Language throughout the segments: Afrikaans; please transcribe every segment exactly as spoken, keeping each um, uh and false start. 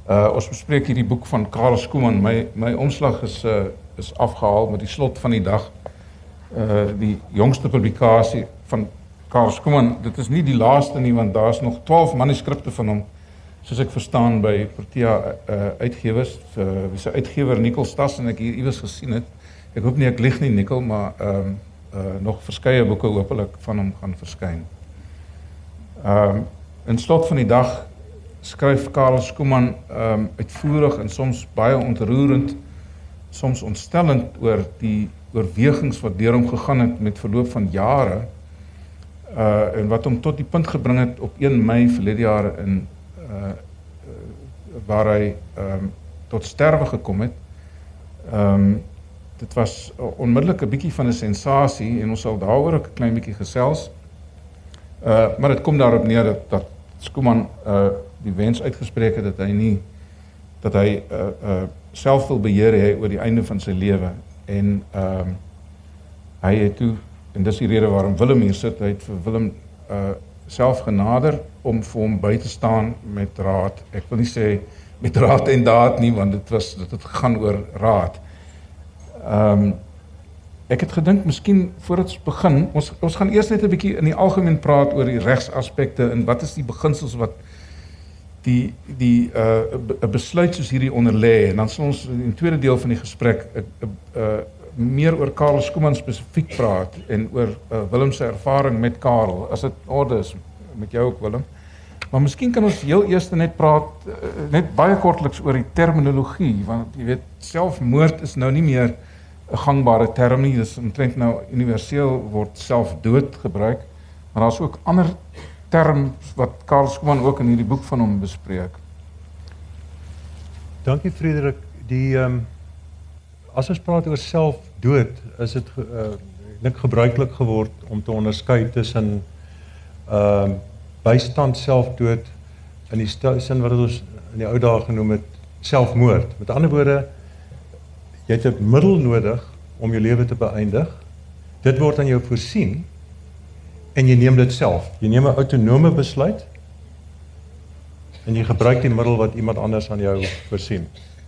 Uh, ons bespreek hierdie boek van Karel Schoeman. My, my omslag is, uh, is afgehaal met die slot van die dag. Uh, die jongste publikasie van Karel Schoeman. Dit is nie die laaste nie, want daar is nog twaalf manuskripte van hom, soos ek verstaan by Protea uh, uitgewers, uh, wie se uitgewer Nicol Stas, en ek hier iewers gesien het. Ek hoop nie ek lieg nie, Nicol, maar um, uh, nog verskeie boeke hopelik van hom gaan verskyn. Um, in slot van die dag skryf Karel Schoeman um, uitvoerig en soms baie ontroerend, soms ontstellend oor die oorwegings wat deur hom gegaan het met verloop van jare, uh, en wat hom tot die punt gebring het op een Mei verlede jaar in uh, waar hy um, tot sterwe gekom het. Um, dit was onmiddellik 'n bietjie van 'n sensasie en ons sal daaroor 'n klein bietjie gesels. Uh, maar dit kom daarop neer dat, dat Schoeman uh, die wens uitgespreek het dat hy nie dat hy uh, uh, self wil beheer hê oor die einde van sy lewe. En uh, hy het toe, en dis die rede waarom Willem hier sit, hy het vir Willem uh, self genader om vir hom by te staan met raad. Ek wil nie sê met raad en daad nie, want dit was dit het gegaan oor raad. Um, ek het gedink, miskien voordat ons begin, ons, ons gaan eers net 'n bietjie in die algemeen praat oor die regsaspekte en wat is die beginsels wat die, die uh, besluit soos hierdie onderlê, en dan sal ons in die tweede deel van die gesprek uh, uh, meer oor Karel Schoeman spesifiek praat en oor uh, Willem se ervaring met Karel, as dit orde is met jou ook, Willem. Maar miskien kan ons heel eers net praat, uh, net baie kortliks oor die terminologie, want jy weet, selfmoord is nou nie meer 'n gangbare term nie, dis omtrent nou universeel word selfdood gebruik, maar daar is ook ander term wat Karel Schoeman ook in hierdie boek van hom bespreek. Dankie Frederik. Die um, as ons praat oor selfdood, is dit uh, ek dink gebruiklik geword om te onderskei tussen uh, bystand selfdood in die sin wat ons in die ou dae genoem het selfmoord. Met ander woorde, jy het 'n middel nodig om jou lewe te beëindig. Dit word aan jou voorsien en jy neem dit self. Jy neem 'n autonome besluit en jy gebruik die middel wat iemand anders aan jou voorsien.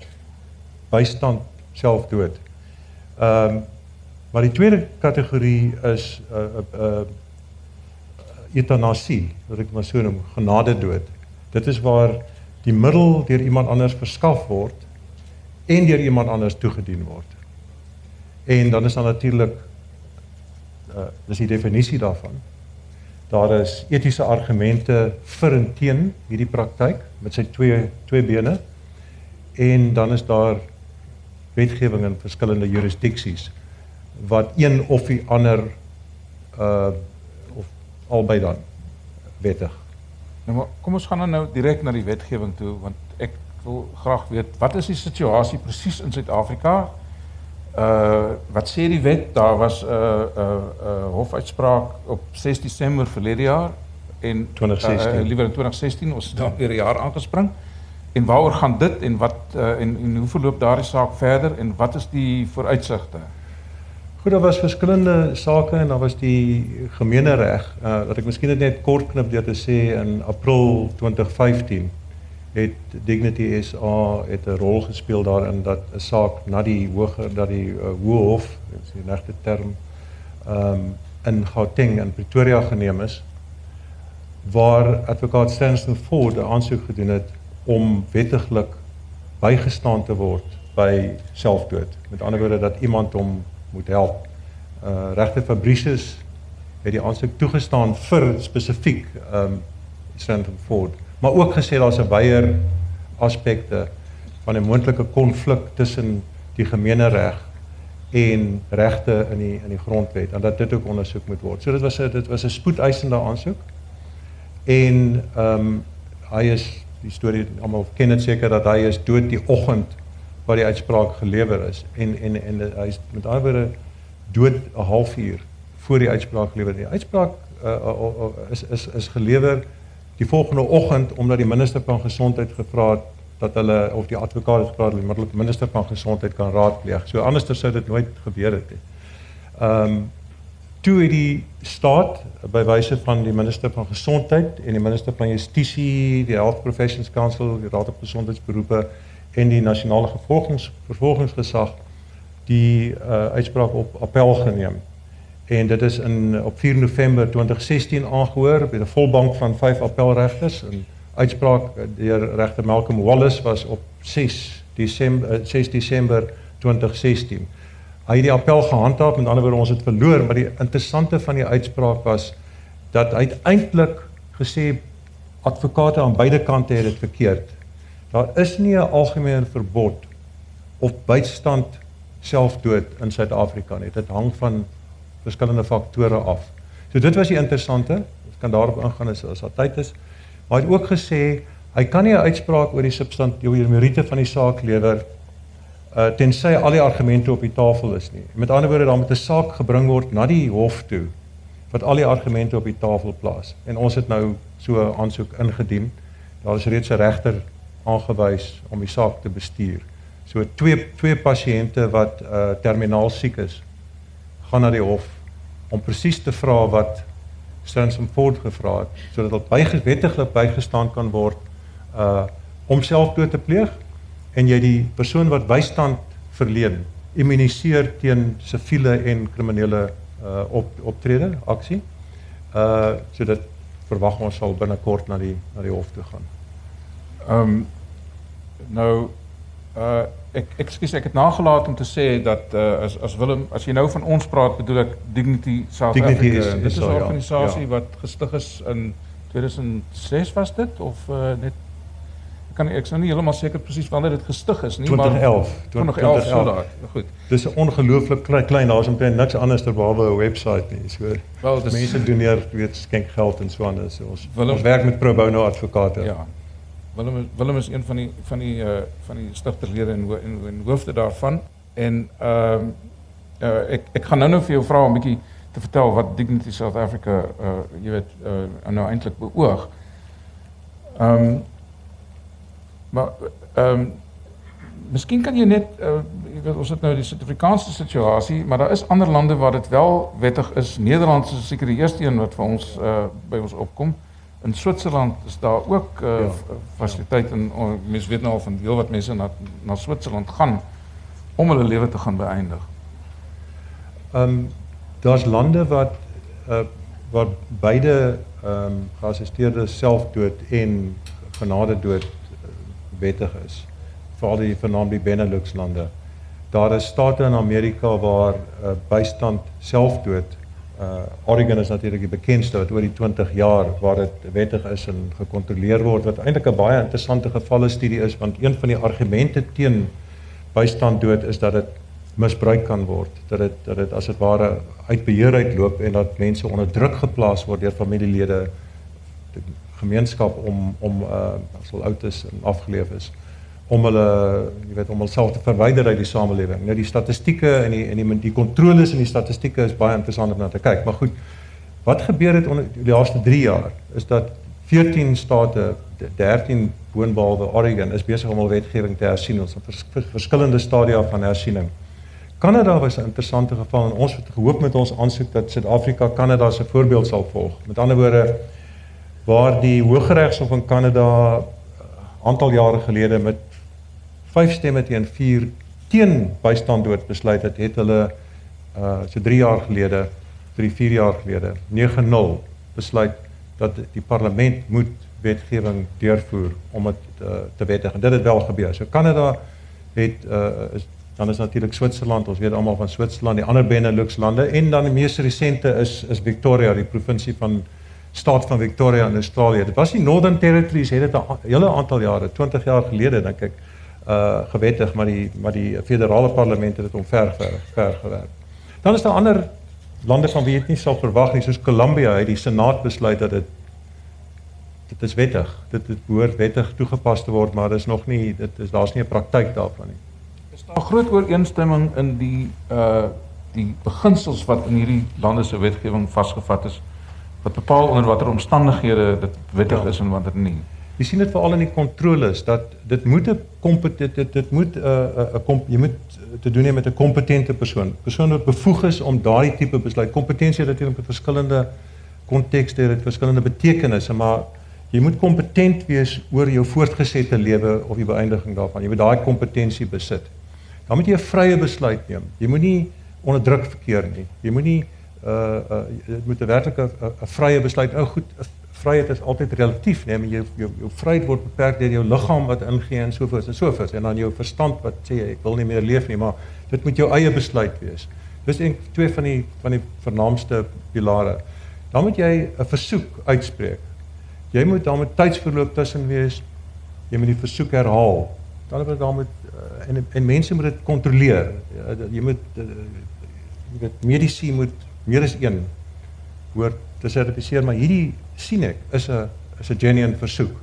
Bystand selfdood. Ehm um, maar die tweede kategorie is uh, uh, uh, eutanasie, wat ek maar so noem, genadedood. Dit is waar die middel deur iemand anders verskaf word en deur iemand anders toegedien word. En dan is daar natuurlik, uh, dis die definisie daarvan, daar is etiese argumente vir en teen hierdie praktyk, met sy twee, twee bene, en dan is daar wetgewing in verskillende jurisdiksies, wat een of die ander, uh, of albei dan, wettig. Nou, maar kom ons gaan nou direk na die wetgewing toe, want ek wil graag weet, wat is die situasie presies in Suid-Afrika? Uh, wat sê die wet? Daar was 'n uh, uh, uh, hofuitspraak op ses Desember verlede jaar, en twintig sestien. Uh, liewer in twintig sestien, ons het dan weer 'n jaar aangespring. En waaroor gaan dit, en, wat, uh, en, en hoe verloop daardie saak verder, en wat is die vooruitsigte? Goed, daar was verskillende sake, en daar was die gemeenereg, uh, wat ek miskien net kort knip deur te sê, in April twintig vyftien, het Dignity S A het 'n rol gespeel daarin dat 'n saak na die hoër, dat die uh, Hoë Hof, dit is die regte term, um, in Gauteng in Pretoria geneem is, waar advokaat Stanton Ford 'n aansoek gedoen het om wettiglik bygestaan te word by selfdood. Met ander woorde dat iemand hom moet help. Uh, regter Fabricius het die aansoek toegestaan vir spesifiek um, Stanton Ford, maar ook gesê daar's 'n wyeer aspekte van 'n moontlike konflik tussen die gemeenereg en regte in die in die grondwet, en dat dit ook ondersoek moet word. So dit was 'n dit was 'n spoedeisende aansoek. En ehm um, hy is, die storie almal ken dit seker, dat hy is dood die oggend wat die uitspraak gelewer is, en en en hy is met ander woorde dood 'n halfuur voor die uitspraak gelewer. Die uitspraak uh, uh, uh, is is is gelewer die volgende oggend, omdat die minister van gesondheid gevra het dat hulle, of die advokaat het gevra dat die minister van gesondheid kan raadpleeg. So anderster sou dit nooit gebeur het. Ehm um, toe het die staat by wyse van die minister van Gesondheid en die minister van Justisie, die Health Professions Council, die Raad op Gesondheidsberoepe en die Nasionale Vervolgings, Vervolgingsgesag die uh, uitspraak op appel geneem. En dit is in, op vier November twintig sestien aangehoor by 'n volbank van vyf appelregters. En uitspraak deur regter Malcolm Wallace was op ses Desember twintig sestien. Hy het die appel gehandhaaf, met ander woorde ons het verloor, maar die interessante van die uitspraak was dat uiteindelik gesê advokate aan beide kante het dit verkeerd. Daar is nie 'n algemene verbod op bystand selfdood in Suid-Afrika nie. Dit hang van verskillende faktore af. So dit was die interessante, ek kan daarop ingaan as as daar tyd is. Maar hy het ook gesê hy kan nie 'n uitspraak oor die substantie, oor die meriete van die saak lewer uh, tensy al die argumente op die tafel is nie. Met ander woorde, dan moet 'n saak gebring word na die hof toe wat al die argumente op die tafel plaas. En ons het nou so 'n aansoek ingedien. Daar is reeds 'n regter aangewys om die saak te bestuur. So twee twee pasiënte wat uh, terminaal siek is, gaan na die hof om presies te vra wat Stransom Ford gevra het, sodat dit by, wettiglik bygestaan kan word uh, om selfdood te pleeg en jy die persoon wat bystand verleen immuniseer teen siviele en kriminele uh, op, optrede, aksie. Uh, so dit verwag ons sal binnekort na die, na die hof toe gaan. Um, nou, uh, ek, ekskuus, ek het nagelaat om te sê dat uh, as, as Willem, as jy nou van ons praat, bedoel ek Dignity South Dignity Africa. is, Dit is is 'n al, organisasie ja. wat gestig is in tweeduisend ses was dit, of uh, net, ek kan ek is nou nie heeltemal seker presies wanneer dit gestig is nie, twintig elf, maar twintig elf so daar. Goed. Dis 'n ongelooflik klein, klein daar is omtrent niks anders ter behalwe 'n website nie. So Wel, dis, mense doneer, weet, skenk geld en so aan. So ons, Willem, ons werk met pro bono advokate. Ja. Willem, Willem is een van die van die uh, van die stigterlede en, en, en hoofde daarvan. En ehm uh, uh, ek ek gaan nou nou vir jou vra 'n bietjie te vertel wat Dignity South Africa uh, jy weet uh, nou eintlik beoog. Ehm um, maar ehm um, miskien kan jy net uh, jy weet ons het nou die Suid-Afrikaanse situasie, maar daar is ander lande waar dit wel wettig is. Nederland is seker die eerste een wat vir ons uh, by ons opkom. In Switserland is daar ook uh, ja, fasiliteit en uh, mense weet nou al van heel wat mense na na Switserland gaan om hulle lewe te gaan beëindig. Ehm um, daar's lande wat uh, waar beide ehm um, geassisteerde selfdood en genadedood wettig is. Veral die vernaam die Benelux lande. Daar is state in Amerika waar uh, bystand selfdood, uh, Oregon is natuurlik die bekendste wat oor die twintig jaar waar dit wettig is en gekontroleer word, wat eintlik 'n baie interessante gevalle studie is, want een van die argumente teen bystand dood is dat dit misbruik kan word, dat dit dat dit as dit ware uit beheer uitloop en dat mense onder druk geplaas word deur familielede, die gemeenskap om om uh, as hulle oud is en afgeleef is, om hulle, jy weet, om hulself te verwyder uit die samelewing. Nou die statistieke en die en die die kontroles en die statistieke is baie interessant om na te kyk. Maar goed, wat gebeur het onder die laaste drie jaar is dat veertien state, dertien boonbehalwe Oregon is besig om hul wetgewing te hersien. Ons het vers, vers, verskillende stadia van hersiening. Kanada was 'n interessante geval en ons het gehoop met ons aansoek dat Suid-Afrika Kanada se voorbeeld sal volg. Met ander woorde, waar die Hooggeregshof in Kanada aantal jare gelede met vyf stemme teen vier teen bystand dood besluit het, het hulle uh, so drie jaar gelede, drie, vier jaar gelede, nege nul besluit dat die parlement moet wetgewing deurvoer om dit uh, te wettig. En dit het wel gebeur. So Kanada het, uh, is, dan is natuurlik Switserland, ons weet almal van Switserland, die ander Benelux lande, en dan die mees resente is, is Victoria, die provinsie van staat van Victoria in Australië. Dit was die Northern Territories, het dit 'n hele aantal jare, twintig jaar gelede, dink ek, uh, gewettig, maar die, maar die federale parlement het dit omver ver gewerk. Dan is daar ander lande van wie jy dit nie sal verwag nie, soos Colombia, het die Senaat besluit dat dit dit is wettig, dit, dit behoort wettig toegepas te word, maar dit is nog nie, dit is, daar is nie 'n praktyk daarvan nie. Is daar groot ooreenstemming in die uh, die beginsels wat in hierdie lande se wetgewing vasgevat is, wat bepaal onder watter omstandighede dit wettig ja. is en watter nie? Jy sien dit veral in die kontroles dat dit moet 'n kompetent dit, dit moet 'n uh, uh, uh, jy moet te doen hê met 'n kompetente persoon. Persoon wat bevoeg is om daardie tipe besluit. Kompetensie het natuurlik met verskillende kontekste, het verskillende betekenisse, maar jy moet kompetent wees oor jou voortgesette lewe of die beëindiging daarvan. Jy moet daai kompetensie besit. Dan moet jy 'n vrye besluit neem. Jy moet nie onder druk verkeer nie. Jy moet nie uh uh dit moet 'n werklike 'n vrye besluit. Nou goed, vryheid is altyd relatief, nee, maar jou jou jou vryheid word beperk deur jou liggaam wat ingee en so voort en so voort en dan jou verstand wat sê ek wil nie meer leef nie, maar dit moet jou eie besluit wees. Dis een twee van die van die vernaamste pilare. Dan moet jy 'n versoek uitspreek. Jy moet dan met tydsverloop tussen wees. Jy moet die versoek herhaal. Dan moet dan moet en en mense moet dit kontroleer. Jy moet jy weet mediese moet meer as een hoor te sertifiseer, maar hierdie sien ek is 'n is 'n genuine versoek.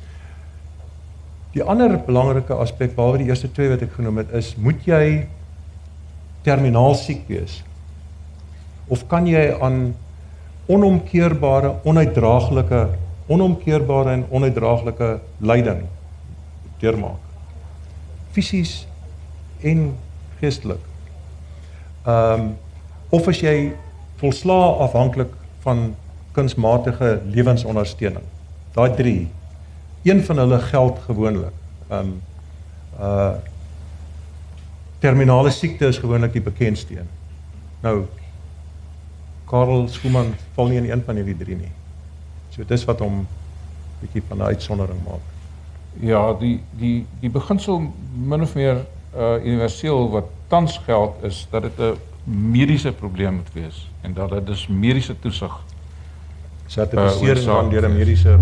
Die ander belangrike aspek behalwe die eerste twee wat ek genoem het is moet jy terminaal siek wees of kan jy aan onomkeerbare, onuitdraaglike, onomkeerbare en onuitdraaglike lyding deurmaak. Fisies en geestelik. Ehm um, of as jy volslae afhanklik van kunsmatige lewensondersteuning. Daai drie. Een van hulle geld gewoonlik. Ehm um, uh terminale siekte is gewoonlik die bekendste een. Nou Karel Schoeman val nie in een van hierdie drie nie. So dis wat hom bietjie van 'n uitsondering maak. Ja, die die die beginsel min of meer uh universeel wat tans geld is dat dit 'n mediese probleem moet wees en dat dit dus mediese toesig sertifisering uh, deur 'n mediese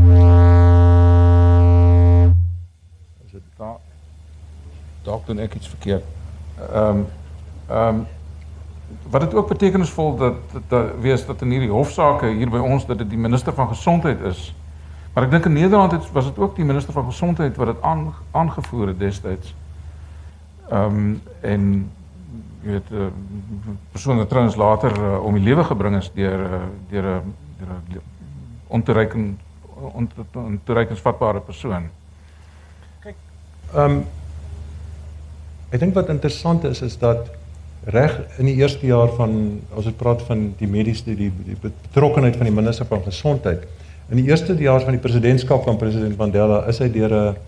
is dit daar dalk doen ek iets verkeerd. Ehm um, ehm um, wat dit ook betekenisvol dat dat wees dat in hierdie hofsaake hier by ons dat dit die minister van gesondheid is. Maar ek dink in Nederland het, was dit ook die minister van gesondheid wat dit aan, aangevoer het destyds. Ehm um, en jy weet 'n uh, persoon wat trouens later uh, om die lewe gebring is deur uh, deur 'n deur 'n ontoereikend ontoereikensvatbare persoon. Kyk, ehm um, ek dink wat interessant is is dat reg in die eerste jaar van as ons praat van die mediese die, die betrokkenheid van die minister van gesondheid. In die eerste jaar van die presidentskap van president Mandela is hy deur 'n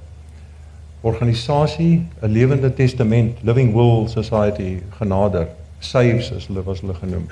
organisasie, 'n lewende testament, Living Will Society genader, SAVES as hulle was hulle genoem.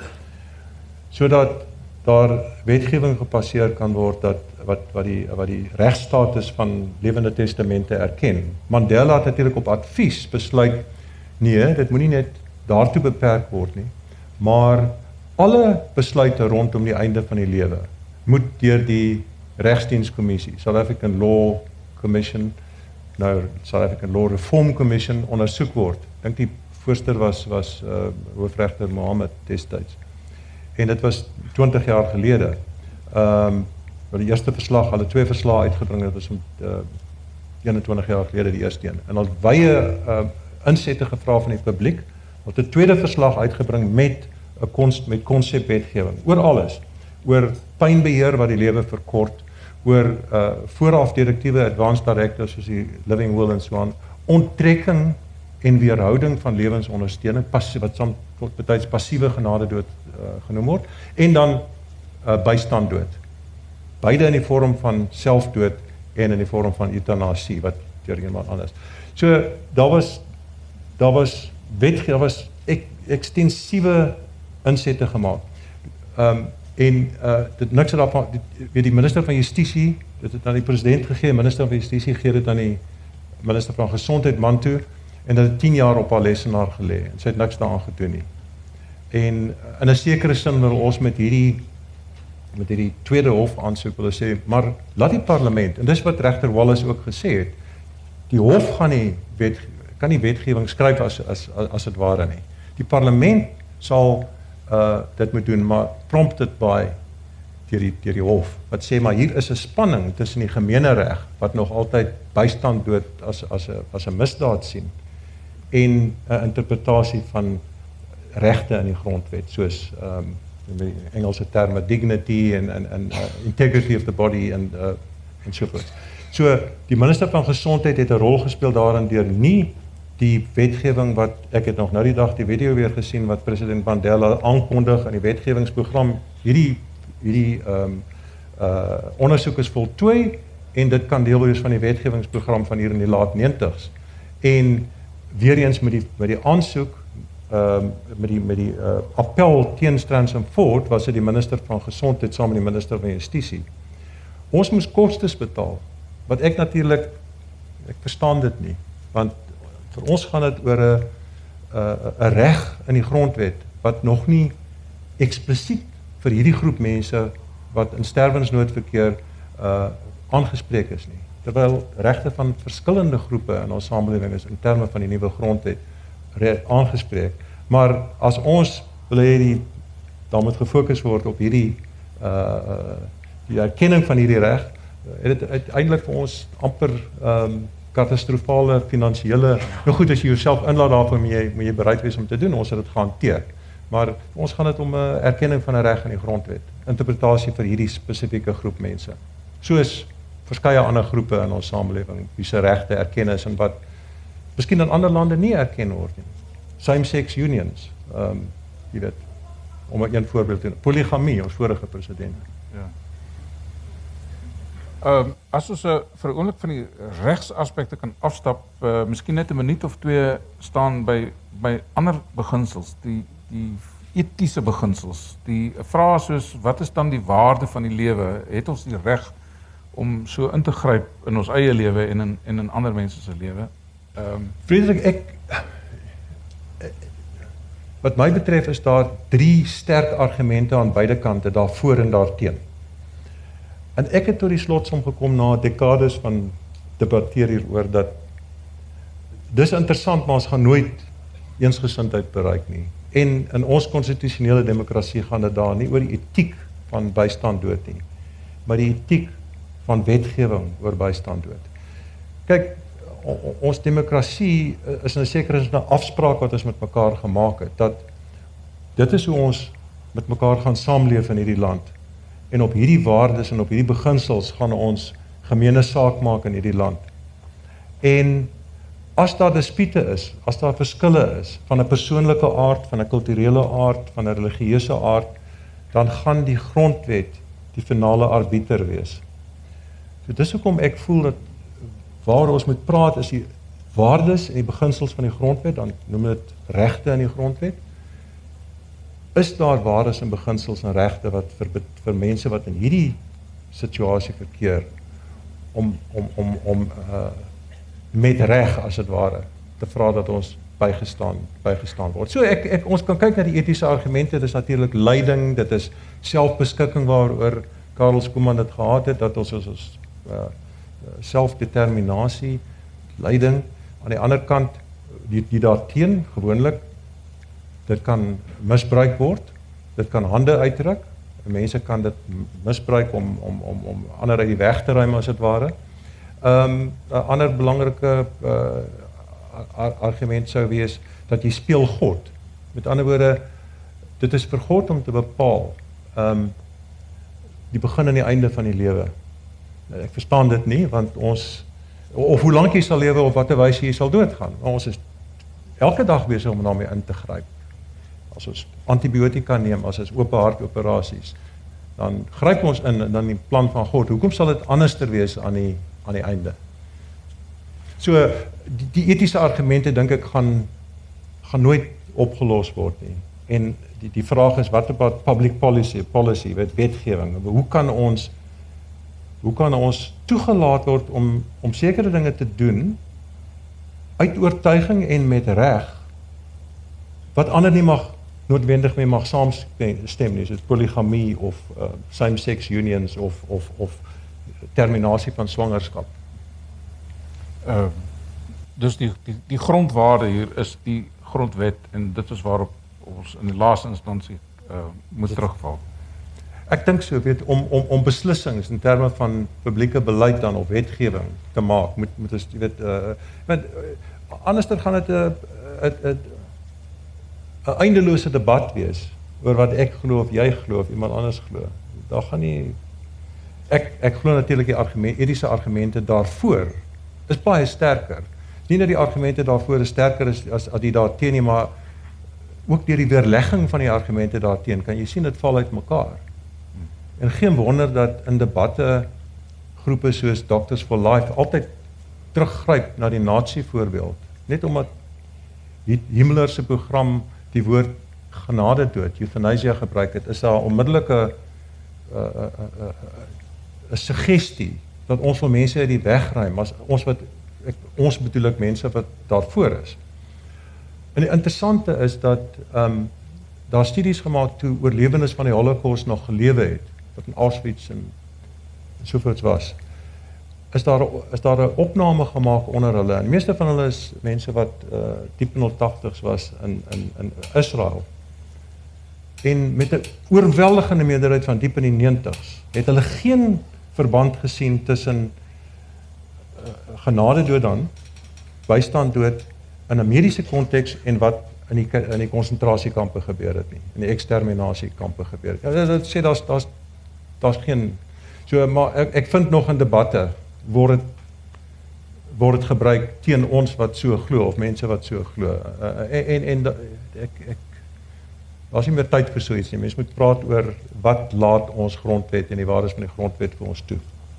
Sodat daar wetgewing gepasseer kan word dat wat wat die wat die regstatus van lewende testamente erken. Mandela het natuurlik op advies besluit nee, dit moenie net daartoe beperk word nie, maar alle besluite rondom die einde van die lewe moet deur die regsdienskommissie, South African Law Commission, nou South African Law Reform Commission ondersoek word. Ek dink die voorsteur was was uh, hoofregter Mohammed destyds. En dit was twintig jaar gelede. Ehm um, wat die eerste verslag, hulle twee verslae uitgebring het, was om uh, eenentwintig jaar gelede die eerste een. En al wye uh, insette gevra van die publiek, het 'n tweede verslag uitgebring met 'n kons met konsepwetgewing oor alles, oor pynbeheer wat die lewe verkort, oor uh, vooraf direktiewe advanced directives soos die Living Will en so aan, onttrekking en weerhouding van lewensondersteuning, wat soms tot betyds passiewe genadedood uh, genoem word, en dan uh, bystandood. Beide in die vorm van selfdood en in die vorm van eutanasie wat deur iemand anders. So daar was daar was wet daar was ek, ekstensiewe insette gemaak. Ehm um, en uh, dit niks daarvan weet die minister van Justisie, dit het aan die president gegee, minister van Justisie gee dit aan die minister van Gesondheid man toe en dit het tien jaar op haar lesenaar gelê en sy het niks daaraan gedoen nie. En in 'n sekere sin wil ons met hierdie met hierdie tweede hof aansoek wil sê, maar laat die parlement, en dis wat regter Wallace ook gesê het, die hof gaan nie wet, kan nie wetgewing skryf as as as dit ware nie. Die parlement sal uh dit moet doen, maar prompted by deur die deur die hof wat sê maar hier is 'n spanning tussen die gemeenereg wat nog altyd bystand dood as as 'n as 'n misdaad sien en 'n interpretasie van regte in die grondwet soos ehm um, in Engelse terme dignity en en en uh, integrity of the body en uh, en so voort. So die minister van gesondheid het 'n rol gespeel daarin deur nie die wetgewing wat ek het nog nou die dag die video weer gesien wat president Mandela aankondig in die wetgewingsprogram hierdie hierdie ehm um, uh ondersoek is voltooi en dit kan deel wees van die wetgewingsprogram van hier in die laat negentigs. En weer eens met die met die aansoek ehm um, met die met die uh, appel teen Stranson Ford was dit die minister van gesondheid saam met die minister van justisie. Ons moes kostes betaal. Wat ek natuurlik ek verstaan dit nie, want vir ons gaan dit oor 'n 'n reg in die grondwet wat nog nie eksplisiet vir hierdie groep mense wat in sterwensnoodverkeer uh aangespreek is nie. Terwyl regte van verskillende groepe in ons samelewing is in terme van die nuwe grondwet aangespreek. Maar as ons wil hê die dan moet gefokus word op hierdie uh die erkenning van hierdie reg, het dit uiteindelik vir ons amper ehm um, katastrofale finansiële, nou goed as jy jouself inlaat daarvoor moet jy moet jy bereid wees om te doen, ons het dit gehanteer. Maar vir ons gaan dit om 'n erkenning van 'n reg in die grondwet, interpretasie vir hierdie spesifieke groep mense. Soos verskeie ander groepe in ons samelewing wie se regte erken is en wat miskien in ander lande nie erken word nie. Same-sex unions, ehm um, jy weet, om 'n een voorbeeld te noem. Poligamie, ons vorige president. Ja. Ehm um, as ons uh, vir 'n oomblik van die regsaspekte kan afstap, uh, miskien net 'n minuut of twee staan by by ander beginsels, die die etiese beginsels. Die vrae soos wat is dan die waarde van die lewe? Het ons die reg om so in te gryp in ons eie lewe en in en in ander mense se lewe? Ehm um, Frederik, ek wat my betref is daar drie sterk argumente aan beide kante, daarvoor en daarteen. En ek het tot die slotsom gekom na dekades van debatteer hieroor dat dis interessant, maar ons gaan nooit eensgesindheid bereik nie. En in ons konstitusionele demokrasie gaan dit daar nie oor die etiek van bystand dood nie, maar die etiek van wetgewing oor bystand dood. Kyk, ons demokrasie is in 'n sekere sin 'n afspraak wat ons met mekaar gemaak het, dat dit is hoe ons met mekaar gaan saamleef in hierdie land. En op hierdie waardes en op hierdie beginsels gaan ons gemeene saak maak in hierdie land. En as daar dispute is, as daar verskille is, van 'n persoonlike aard, van 'n kulturele aard, van 'n religieuse aard, dan gaan die grondwet die finale arbiter wees. So dis hoekom ek voel dat waar ons moet praat is die waardes en die beginsels van die grondwet, dan noem dit regte in die grondwet. Is daar waardes en beginsels en regte wat vir, vir mense wat in hierdie situasie verkeer, om, om, om, om uh, met reg as dit ware, te vra dat ons bygestaan, bygestaan word. So ek, ek, ons kan kyk na die etiese argumente, dit is natuurlik leiding, dit is selfbeskikking waaroor Karel Schoeman dit gehad het, dat ons ons uh, selfdeterminasie, leiding, aan die ander kant, die, die daarteen, gewoonlik, dit kan misbruik word, dit kan hande uitdruk, mense kan dit misbruik om, om, om, om ander uit die weg te ruim as dit ware. Um, 'n ander belangrike uh, argument sou wees, dat jy speel God. Met ander woorde, dit is vir God om te bepaal, um, die begin en die einde van die lewe. Ek verstaan dit nie, want ons, of hoe lank jy sal lewe, of wat 'n wyse jy sal doodgaan. Ons is elke dag besig om daarmee in te gryp. As ons antibiotika neem, as ons oop hart operasies, dan gryp ons in, en dan die plan van God. Hoekom sal dit anderster wees aan die, aan die einde? So, die, die etiese argumente, dink ek, gaan, gaan nooit opgelos word nie. En die, die vraag is, wat about public policy, policy, wet, wetgewing? Hoe kan ons Hoe kan ons toegelaat word om, om sekere dinge te doen, uit oortuiging en met reg, wat ander nie mag, noodwendig mee mag saamstem nie, soos poligamie of uh, same-sex unions of, of, of terminasie van swangerskap. Uh, dus die, die, die grondwaarde hier is die grondwet en dit is waarop ons in die laaste instansie uh, moet terugval. Ek dink so, weet, om, om, om beslissings in terme van publieke beleid dan of wetgewing te maak, moet, moet ons, jy weet, uh, want, uh, anders dan gaan dit 'n 'n 'n eindelose debat wees oor wat ek glo of jy glo of iemand anders glo. Daar gaan nie ek ek glo natuurlik die argument, etiese argumente daarvoor is baie sterker. Nie dat die argumente daarvoor is sterker is as as die daarteen nie, maar ook deur die weerlegging van die argumente daarteen kan jy sien dit val uit mekaar. En geen wonder dat in debatte groepe soos Doctors for Life altyd teruggryp na die Nazi voorbeeld, net omdat Himmler se program die woord genadedood, euthanasia gebruik het, is daar onmiddellike 'n uh, uh, uh, uh, suggestie dat ons wil mense uit die weg ruim, as ons wat ek, ons bedoel ek mense wat daarvoor is. En die interessante is dat um, daar studies gemaak toe oorlewendes van die Holocaust nog gelewe het, wat in Auschwitz en sovoorts was. Is daar is daar 'n opname gemaak onder hulle. En die meeste van hulle is mense wat uh, diep in hul tagtigs was in in in Israel. En met 'n oorweldigende meerderheid van diep in die negentigs het hulle geen verband gesien tussen uh, genadedood dan, bystandsdood in 'n mediese konteks en wat in die in die konsentrasiekampe gebeur het nie, in die eksterminasiekampe gebeur het. Ja, dit sê daar's daar's daar's geen so maar ek, ek vind nog in debatte word dit word dit gebruik teen ons wat so glo of mense wat so glo. Uh, en en, en ek ek daar's nie meer tyd vir so iets nie. Mense moet praat oor wat laat ons grondwet en die waardes van die grondwet vir ons toe.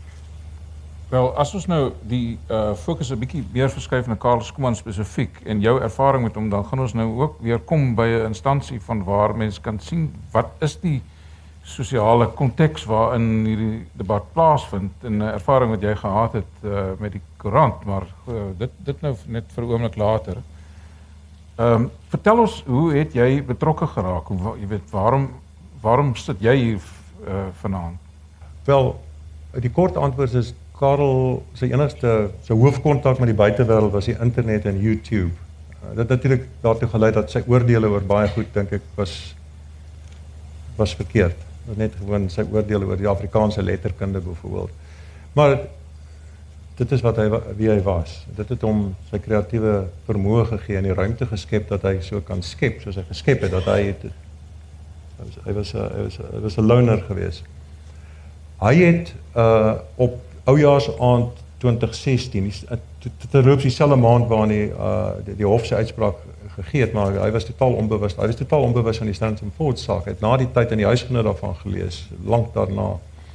Wel, as ons nou die uh, fokus 'n bietjie meer verskuif na Karl Schoeman spesifiek en jou ervaring met hom, dan gaan ons nou ook weer kom by 'n instansie van waar mense kan sien wat is die sosiale konteks waarin hierdie debat plaasvind en 'n ervaring wat jy gehad het uh, met die koerant, maar uh, dit dit nou net vir 'n oomblik later. Ehm um, vertel ons, hoe het jy betrokke geraak? Hoe, jy weet, waarom waarom sit jy hier uh, vanaand? Wel, die kort antwoord is Karel sy enigste sy hoofkontak met die buitewêreld was die internet en YouTube. Uh, dit natuurlik daartoe gelei dat sy oordeele oor baie goed dink ek was was verkeerd. Net gewoon sy oordeele oor die Afrikaanse letterkunde byvoorbeeld. Maar dit is wat hy wie hy was. Dit het hom sy kreatiewe vermoë gegee en die ruimte geskep dat hy so kan skep soos hy geskep het, dat hy het, hy was hy was hy was, hy was 'n loner geweest. Hy het uh op oujaarsaand twintig sestien, terloops dieselfde maand waarin die uh die, die hof se uitspraak gegee het, maar hy was totaal onbewus. Hy was totaal onbewus van die Standard and Poor's saak. Hy het na die tyd in die huisgenoot daarvan gelees, lank daarna.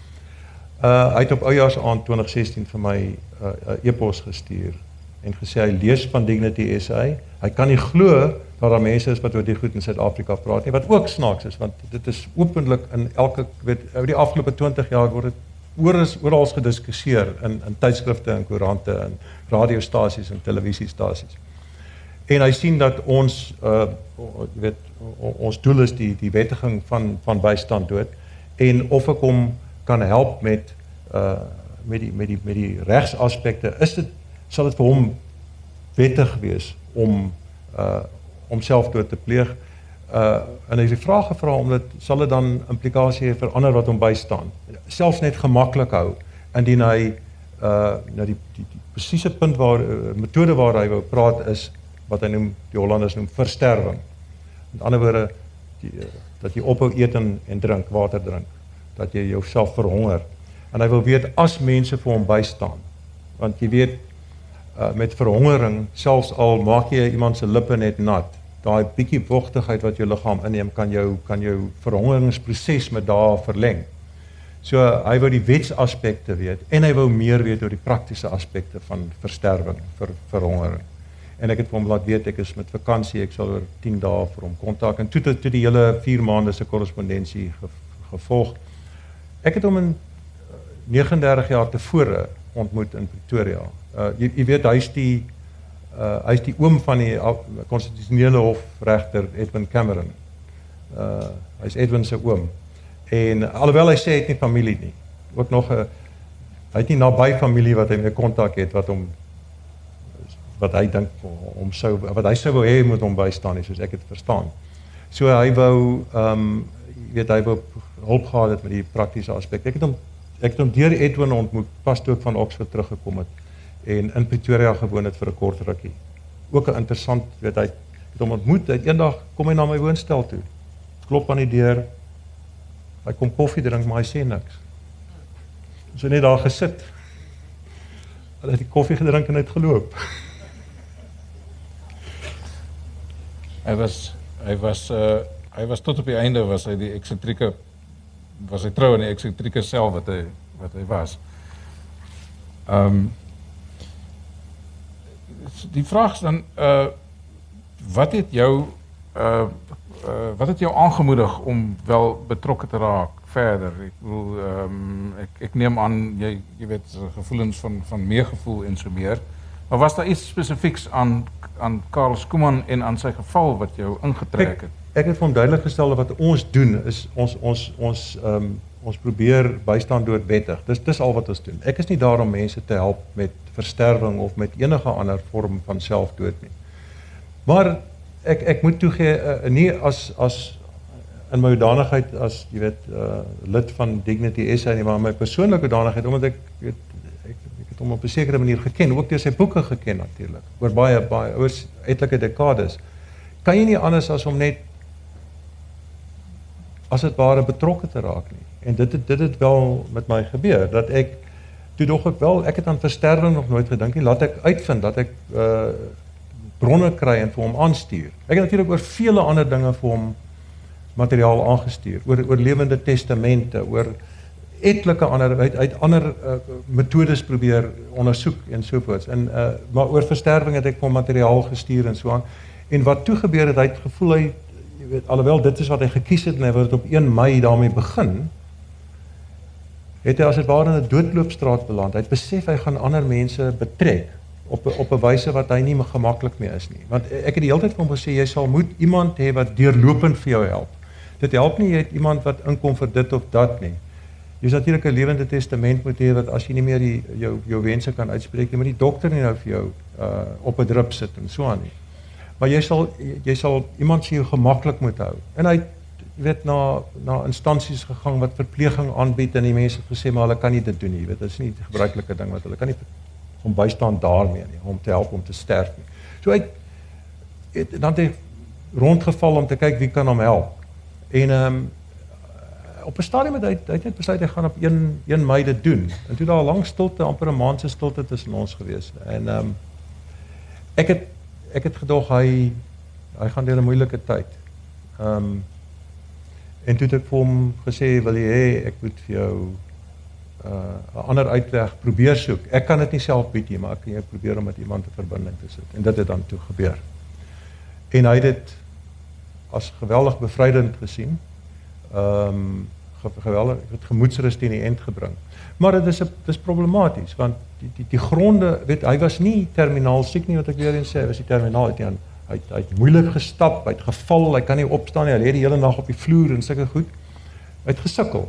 Uh hy het op oujaarsaand twintig sestien vir my 'n uh, e-pos gestuur en gesê hy lees van Dignity S A. Hy kan nie glo dat daar mense is wat oor die goed in Suid-Afrika praat nie, wat ook snaaks is, want dit is openlik in elke, weet, oor die afgelope twintig jaar word dit oor is oral gediskusseer in in tydskrifte en koerante en radiostasies en televisiestasies. En hy sien dat ons uh weet ons doel is die die wettiging van van bystand dood en of ek hom kan help met uh met die met die met die regsaspekte, is dit sal dit vir hom wettig wees om uh om selfdood te pleeg. Uh en hy het die vraag gevra omdat sal dit dan implikasie hê vir ander wat hom bystaan. Selfs net gemaklik hou indien hy uh nou die die, die presiese punt waar uh, metode waar hy wou praat is wat hy noem, die Hollanders noem versterwing. Met ander woorde die, uh, dat jy ophou eet en, en drink, water drink, dat jy jouself verhonger. En hy wil weet as mense vir hom bystaan. Want jy weet uh, met verhongering, selfs al maak jy iemand se lippe net nat, daai bietjie vochtigheid wat jou liggaam inneem kan jou kan jou verhongeringsproses met dae verleng. So hy wou die wetsaspekte weet en hy wou meer weet oor die praktiese aspekte van versterwing, vir verhongering. En ek het vir hom laat weet ek is met vakansie, ek sal oor tien dae vir hom kontak en toe toe, toe die hele vier maande se korrespondensie ge, gevolg. Ek het hom in negenendertig jaar tevore ontmoet in Pretoria. Uh, jy, jy weet hy's die Uh, hy is die oom van die konstitusionele hofregter Edwin Cameron. Uh, hy is Edwin se oom. En alhoewel hy sê hy het nie familie nie, ook nog 'n hy het nie naby familie wat hy mee kontak het wat hom wat hy dink hom sou wat hy sou wou hê moet hom bystaan nie, soos ek dit verstaan. So hy wou ehm um, jy weet hy wou hulp gehad het met die praktiese aspek. Ek het hom ek het hom deur Edwin ontmoet pas toe ek van Oxford teruggekom het. En in Pretoria gewoon het vir 'n kort rukkie. Ook 'n interessant, weet hy, het hom ontmoet, hy eendag kom hy na my woonstel toe, klop aan die deur, hy kom koffie drink, maar hy sê niks. So net daar gesit. Hulle het die koffie gedrink en het geloop. Hy was hy was uh, hy was tot op die einde was hy die eksentrieke was hy trou aan die eksentrieke self wat hy wat hy was. Ehm um, die vraag is dan uh wat het jou uh, uh wat het jou aangemoedig om wel betrokke te raak verder? Ek bedoel ehm um, ek ek neem aan jy jy weet gevoelens van van meegevoel en so meer. Maar was daar iets spesifieks aan aan Karel Schoeman en aan sy geval wat jou ingetrek het? Ek, ek het vir hom duidelik gestel wat ons doen is ons ons ons ehm um, ons probeer bystand doodwettig. Dis dis al wat ons doen. Ek is nie daar om mense te help met versterwing of met enige ander vorm van selfdood nie. Maar ek ek moet toegee uh, nie as as in my hoedanigheid as jy weet uh, lid van Dignity S A nie, maar my persoonlike hoedanigheid omdat ek weet ek, ek het hom op 'n sekere manier geken, ook deur sy boeke geken natuurlik. Oor baie baie oor etlike dekades. Kan jy nie anders as om net as dit ware betrokke te raak nie. En dit het, dit het wel met my gebeur, dat ek, toe dog ek wel, ek het aan versterwing nog nooit gedink nie, laat ek uitvind, dat ek uh, bronne kry en vir hom aanstuur. Ek het natuurlik oor vele ander dinge vir hom materiaal aangestuur, oor, oor lewende testamente, oor etlike ander, uit, uit ander uh, metodes probeer ondersoek en sovoorts, en, uh, maar oor versterwing het ek vir hom materiaal gestuur en so aan, en wat toe gebeur het, hy het gevoel, hy, jy weet, alhoewel dit is wat hy gekies het, en hy wil het op een Mei daarmee begin, het hy as het ware in 'n doodloopstraat beland. Hy het besef hy gaan ander mense betrek op 'n op 'n wyse wat hy nie meer gemaklik mee is nie. Want ek het die hele tyd vir hom gesê jy sal moet iemand hê wat deurlopend vir jou help. Dit help nie jy het iemand wat inkom vir dit of dat nie. Jy is natuurlik 'n lewende testament moet hê wat as jy nie meer die, jou jou wense kan uitspreek nie, maar die dokter nie nou vir jou uh, op 'n drip sit en so aan nie. Maar jy sal jy sal iemand se jou gemaklik moet hou. En hy jy weet na na instansies gegaan wat verpleging aanbied en die mense het gesê maar hulle kan nie dit doen nie, jy weet, dit is nie die gebruikelike ding wat hulle kan nie om bystaan daarmee nie, om te help om te sterf nie. So hy het dan het hy rondgeval om te kyk wie kan hom help. En ehm um, op 'n stadium het hy, hy het net besluit hy gaan op een Mei dit doen. En toe daar 'n lang stilte, amper 'n maand se stilte tussen ons gewees. En ehm um, ek het ek het gedog hy hy gaan deur 'n moeilike tyd. Ehm um, En toe het ek vir hom gesê, wil jy hê, ek moet vir jou 'n uh, ander uitweg probeer soek. Ek kan dit nie self bied nie, maar ek kan jou probeer om met iemand 'n verbinding te sit. En dit het dan toe gebeur. En hy het dit as geweldig bevrydend gesien. Ehm um, geweldig, ek het gemoedsrus teen die end gebring. Maar dit is 'n dis problematies, want die die die gronde, weet hy was nie terminaal siek nie wat ek weer eens sê, hy was nie terminaal het nie aan Hy het, hy het moeilik gestap, hy het geval, hy kan nie opstaan nie, hy lê die hele nag op die vloer en sulke goed. Hy het gesukkel.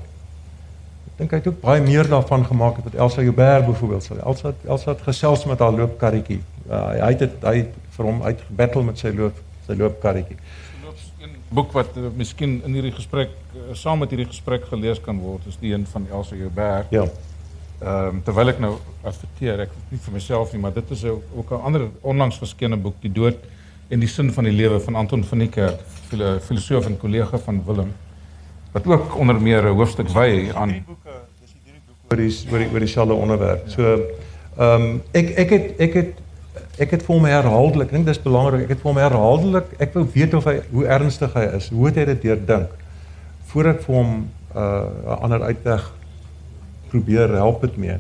Ek dink hy het ook baie meer daarvan gemaak het wat Elsa Joubert byvoorbeeld sal. Elsa het, Elsa het gesels met haar loopkarretjie. Uh, hy het dit hy het vir hom uitgebattle met sy loop sy loopkarretjie. Een boek wat uh, miskien in hierdie gesprek uh, saam met hierdie gesprek gelees kan word, is die een van Elsa Joubert. Ja. Ehm um, terwyl ek nou adverteer, ek nie vir myself nie, maar dit is ook 'n ander onlangs verskene boek, Die Dood en die Sin van die Lewe van Anton van Niekerk, filosoof en kollega van Willem, wat ook onder meer 'n hoofstuk wy aan die boeke, dis die drie boeke oor die oor die oor dieselfde onderwerp. So ehm um, ek ek het ek het ek het vir hom herhaaldelik, ek dink dis belangrik, ek het vir hom herhaaldelik, ek wou weet of hy hoe ernstig hy is, hoe het hy dit deurdink voor ek vir hom 'n uh, ander uitweg probeer help het mee.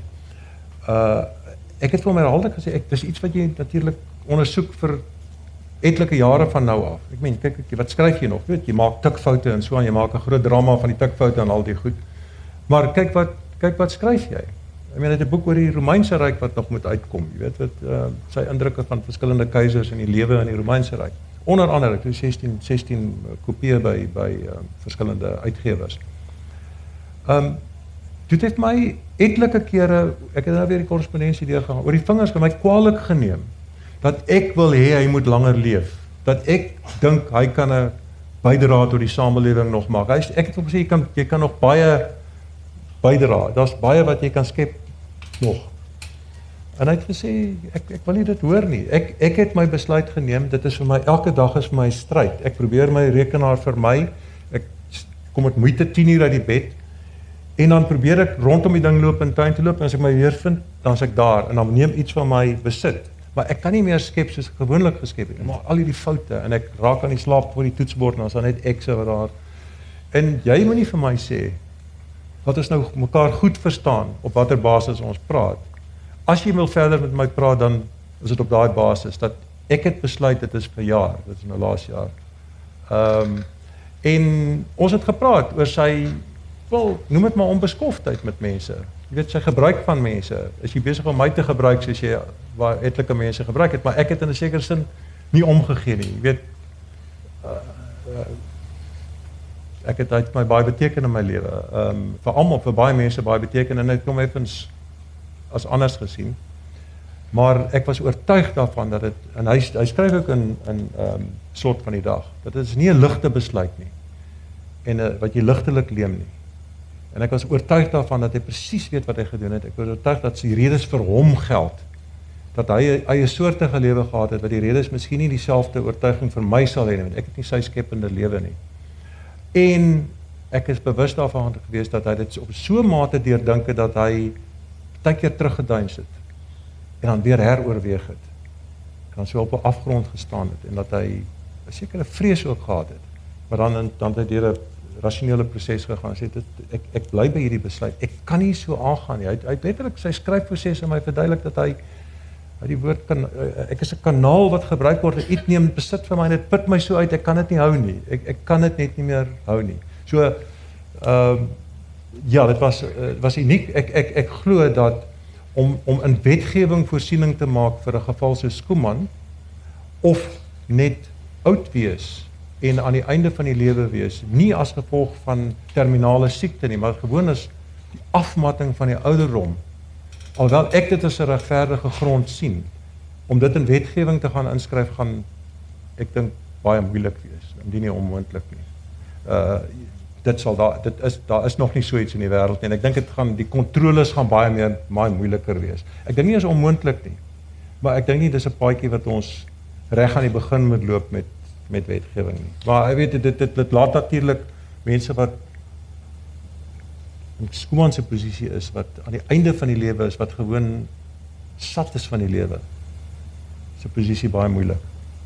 Uh ek het vir hom herhaaldelik gesê ek dis iets wat jy natuurlik ondersoek vir etlike jare van nou af. Ek meen, kyk, wat skryf jy nog? Jy weet, jy maak tikfoute en so aan, jy maak 'n groot drama van die tikfoute en al die goed. Maar kyk wat kyk wat skryf jy? Ek meen, dit is 'n boek oor die Romeinse Ryk wat nog moet uitkom. Jy weet wat uh, sy indrukke van verskillende keisers en die lewe in die Romeinse Ryk. Onder andere toe sestien sestien kopieë by by uh, verskillende uitgewers. Ehm um, dit het my etlike kere, ek het nou weer die korrespondensie deurgegaan, oor die vingers van my kwaadlik geneem. Dat ek wil hê hy moet langer leef, dat ek dink hy kan 'n bydra tot die samelewing nog maak. Hy, ek het hom gesê, jy kan, jy kan nog baie bydra, daar's baie wat jy kan skep nog. En hy het gesê, ek, ek wil nie dit hoor nie, ek, ek het my besluit geneem, dit is vir my, elke dag is vir my stryd, ek probeer my rekenaar vir my, ek kom met moeite tien uur uit die bed, En dan probeer ek rondom die ding loop en tuin te loop en as ek my weer vind, dan is ek daar en dan neem iets van my besit. Maar ek kan nie meer skep soos ek gewoonlik geskep het. Ek maak al hierdie foute en ek raak aan die slaap voor die toetsbord en dan is daar net ekse wat daar. En jy moet nie vir my sê wat ons nou mekaar goed verstaan op watter basis ons praat. As jy wil verder met my praat, dan is dit op daai basis dat ek het besluit dit is vir jaar, dit is nou laas jaar. Ehm um, en ons het gepraat oor sy wel, noem dit maar onbeskoftheid met mense. Jy weet, sy gebruik van mense. Is jy besig om my te gebruik soos jy waar etlike mense gebruik het, maar ek het in 'n sekere sin nie omgegee nie. Jy weet, uh, uh, ek het uit my baie beteken in my lewe. Ehm um, vir almal, vir baie mense baie beteken en ek kom effens as anders gesien. Maar ek was oortuig daarvan dat dit en hy hy skryf ook in in ehm um, slot van die dag. Dat dit is nie 'n ligte besluit nie. En uh, wat jy ligtelik leem nie. En ek was oortuig daarvan dat hy presies weet wat hy gedoen het. Ek was oortuig dat sy redes vir hom geld. Dat hy 'n eie soortige lewe gehad het, wat die redes miskien nie dieselfde oortuiging vir my sal hê nie, want ek het nie sy skepende lewe nie. En ek is bewus daarvan gewees dat hy dit op so 'n mate deurdink het dat hy baie keer teruggeduins het en dan weer heroorweeg het. En dan so op 'n afgrond gestaan het en dat hy 'n sekere vrees ook gehad het. Maar dan dan het hy deur 'n rasionele proses gegaan en sê dit ek ek bly by hierdie besluit. Ek kan nie so aangaan nie. Hy hy het letterlik sy skryfproses aan my verduidelik dat hy hy die woord kan ek is 'n kanaal wat gebruik word en iets neem besit vir my en dit put my so uit ek kan dit nie hou nie. Ek ek kan dit net nie meer hou nie. So ehm uh, ja, dit was uh, was uniek. Ek ek ek glo dat om om in wetgewing voorsiening te maak vir 'n geval so Schoeman of net oud wees en aan die einde van die lewe wees, nie as gevolg van terminale siekte nie, maar gewoon as die afmatting van die ouderdom. Alhoewel ek dit as 'n regverdige grond sien, om dit in wetgewing te gaan inskryf gaan, ek dink baie moeilik wees, indien nie onmoontlik nie. Uh dit sal daar dit is daar is nog nie so iets in die wêreld nie en ek dink dit gaan die kontroles gaan baie meer baie moeiliker wees. Ek dink nie is onmoontlik nie. Maar ek dink nie dis 'n paadjie wat ons reg aan die begin moet loop met met wetgewing nie. Maar ek weet dit dit, dit, dit laat natuurlik mense wat in Schoeman se posisie is wat aan die einde van die lewe is wat gewoon sat is van die lewe. Sy posisie baie moeilik.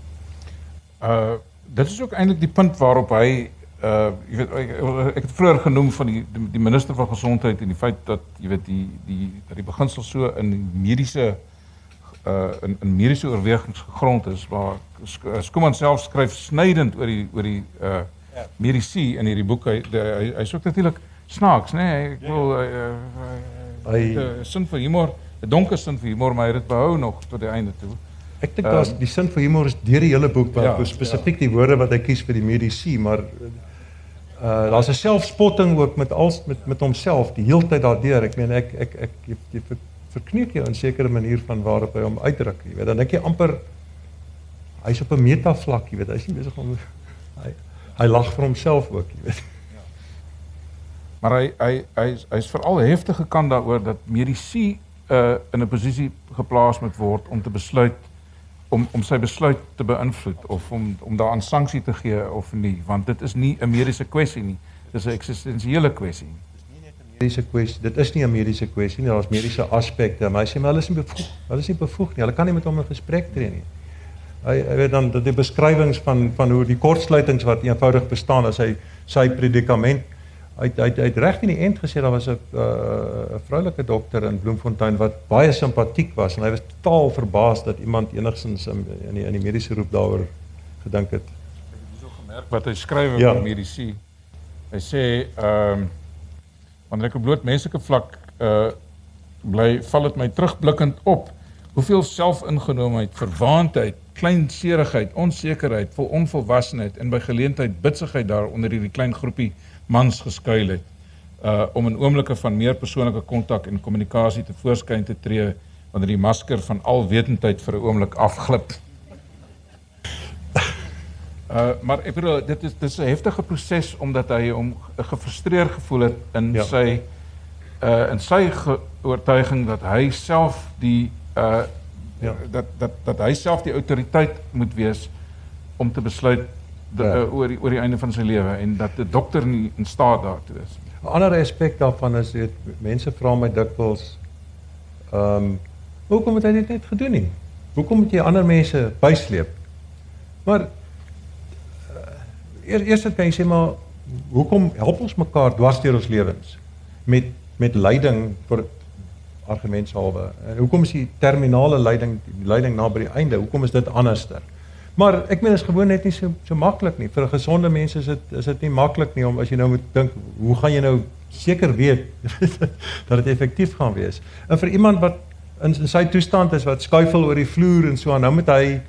Uh dit is ook eintlik die punt waarop hy uh jy weet ek, ek het vroeër genoem van die die, die minister van gesondheid en die feit dat jy weet die die dat die beginsel so in mediese uh in, in mediese oorwegings gegrond is waar Schoeman self skryf snydend oor die oor die uh ja. Medici in hierdie boek. Hy hy, hy is ook natuurlik snaaks, né? Nee? Ek wil hy hy, hy, hy 'n sin vir humor, 'n donker sin vir humor, maar hy het dit behou nog tot die einde toe. Ek dink daar's die sin vir humor is deur die hele boek, maar ja, spesifiek ja. die woorde wat hy kies vir die Medici, maar uh daar's 'n selfspotting ook met als met met homself die heeltyd daardeur. Ek meen ek ek ek jy, jy verkneuk jou in 'n sekere manier van waarop hy hom uitdruk, jy weet. Dan dink jy amper hy's op 'n metavlak, jy weet. Hy's nie besig om hy hy lag vir homself ook, jy weet. Ja. Maar hy hy hy hy's veral heftig gekant daaroor dat medici uh in 'n posisie geplaas moet word om te besluit om om sy besluit te beïnvloed of om om daaraan sanksie te gee of nie, want dit is nie 'n mediese kwessie nie. Dis 'n eksistensiële kwessie. Mediese kwessie. Dit is nie 'n mediese kwessie nie, daar's mediese aspekte, maar hy sê maar hulle is nie bevoeg, hulle is nie bevoeg nie. Hulle kan nie met hom 'n gesprek tree nie. Hy hy weet dan dat die beskrywings van van hoe die kortsluitings wat eenvoudig bestaan as hy sy predikament hy hy hy het reg in die end gesê daar was 'n 'n uh, vroulike dokter in Bloemfontein wat baie simpatiek was en hy was totaal verbaas dat iemand enigsins in in die in die mediese roep daaroor gedink het. Ek het hierso gemerk wat hy skryf oor ja. medici. Hy sê ehm um, wanneer ek op bloot menslike vlak uh bly, val dit my terugblikkend op hoeveel selfingenomenheid, verwaandheid, kleinserigheid, onsekerheid, vol onvolwassenheid en by geleentheid bitsigheid daar onder hierdie klein groepie mans geskuil het uh om in oomblikke van meer persoonlike kontak en kommunikasie te voorskyn te tree wanneer die masker van alwetendheid vir 'n oomblik afglip. Uh, maar ek bedoel, dit is, dit is 'n heftige proses omdat hy hom gefrustreerd gevoel het in ja. sy uh, in sy oortuiging dat hy self die uh, ja. dat, dat, dat hy self die autoriteit moet wees om te besluit de, ja. uh, oor, die, oor die einde van sy lewe en dat die dokter nie in staat daartoe is. 'n ander aspek daarvan is dit mense vra my dikwels ehm um, hoekom het hy dit net gedoen nie? Hoekom moet jy ander mense bysleep? Maar uh, eers kan jy sê maar hoekom help ons mekaar dwars deur ons lewens met met lyding vir argumentshalwe. En hoekom is die terminale lyding die lyding na by die einde? Hoekom is dit anderster? Maar ek meen is gewoon net nie so so maklik nie. Vir 'n gesonde mens is dit is dit nie maklik nie om as jy nou moet dink, hoe gaan jy nou seker weet dat dit effektief gaan wees? En vir iemand wat in, in sy toestand is wat skuifel oor die vloer en so aan, nou moet hy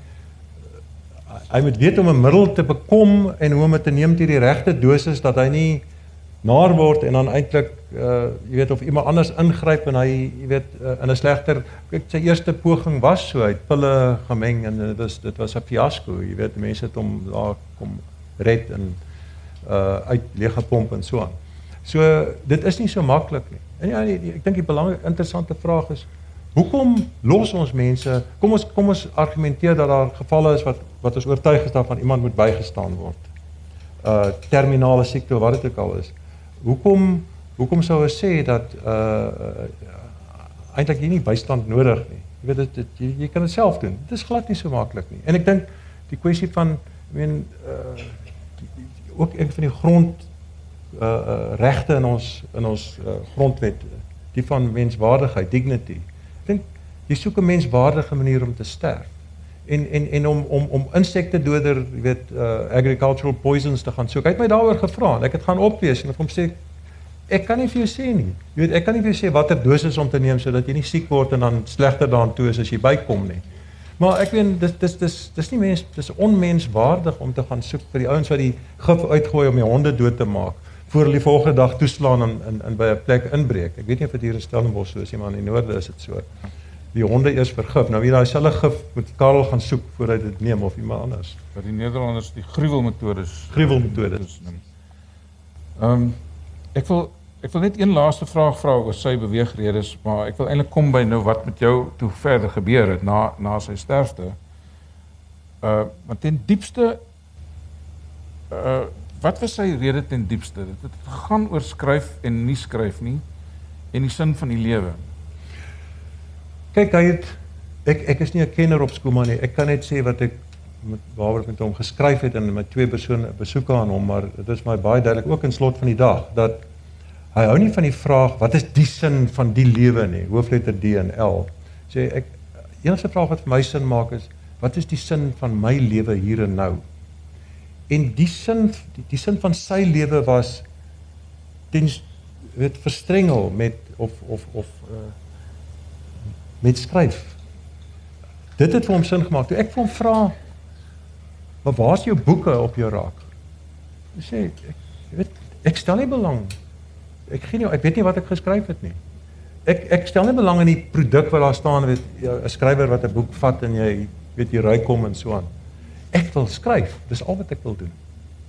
hy moet weet om 'n middel te bekom en hoe om dit te neem teen die regte dosis dat hy nie naar word en dan eintlik uh, jy weet of iemand anders ingryp en hy jy weet uh, in 'n slegter kyk sy eerste poging was so hy het pille gemeng en dit was dit was 'n fiasco jy weet mense het hom daar kom red en uh, uit leeg gepomp en so aan. So dit is nie so maklik nie. En ja die, die, ek dink die belangrike interessante vraag is hoekom los ons mense kom ons kom ons argumenteer dat daar gevalle is wat wat ons oortuig is daarvan iemand moet bygestaan word. Uh terminale siekte wat dit ook al is. Hoekom hoekom sou ons sê dat uh, uh eintlik jy nie bystand nodig nie. Jy weet dit, dit jy, jy kan dit self doen. Dit is glad nie so maklik nie. En ek dink die kwessie van ek meen uh ook een van die grond uh, uh regte in ons in ons uh, grondwet, die van menswaardigheid, dignity. Ek dink jy soek 'n menswaardige manier om te sterf. En en en om om om insektedoder, jy weet, uh, agricultural poisons te gaan soek. Hy het my daaroor gevra en ek het gaan oplees en ek het hom sê ek kan nie vir jou sê nie. Jy weet, ek kan nie vir jou sê watter dosis om te neem sodat jy nie siek word en dan slegter daaraan toe is as jy bykom nie. Maar ek weet dis dis dis dis nie mens dis onmenswaardig om te gaan soek vir die ouens wat die gif uitgooi om die honde dood te maak voor hulle die volgende dag toeslaan en in in by 'n plek inbreek. Ek weet nie of dit hier in Stellenbosch so is nie, maar in die noorde is dit so. Die honde eers vergif. Nou wie daai selfe gif moet Karel gaan soek voor hy dit neem of iemand anders. Wat die Nederlanders die gruwelmetodes gruwelmetodes noem. Ehm um, ek wil ek wil net een laaste vraag vra oor sy beweegredes, maar ek wil eintlik kom by nou wat met jou toe verder gebeur het na na sy sterfte. Uh want ten diepste uh wat was sy rede ten diepste? Dit het gaan oor skryf en nie skryf nie en die sin van die lewe. Kyk, hy het ek ek is nie 'n kenner op Schoeman nie. Ek kan net sê wat ek met waaroor ek met hom geskryf het en met twee persone besoeke aan hom, maar dit is my baie duidelik ook in slot van die dag dat hy hou nie van die vraag wat is die sin van die lewe nie, hoofletter D en L. Sê ek enigste vraag wat vir my sin maak is wat is die sin van my lewe hier en nou? En die sin die, die sin van sy lewe was ten weet verstrengel met of of of uh, met skryf. Dit het vir hom sin gemaak. Toe ek vir hom vra, maar waar is jou boeke op jou raak? Hy sê, ek, weet, ek stel nie belang. Ek, gee nie, ek weet nie wat ek geskryf het nie. Ek, ek stel nie belang in die produk wat daar staan, weet, 'n skrywer wat 'n boek vat en jy weet jy ry kom en so aan. Ek wil skryf, dis al wat ek wil doen.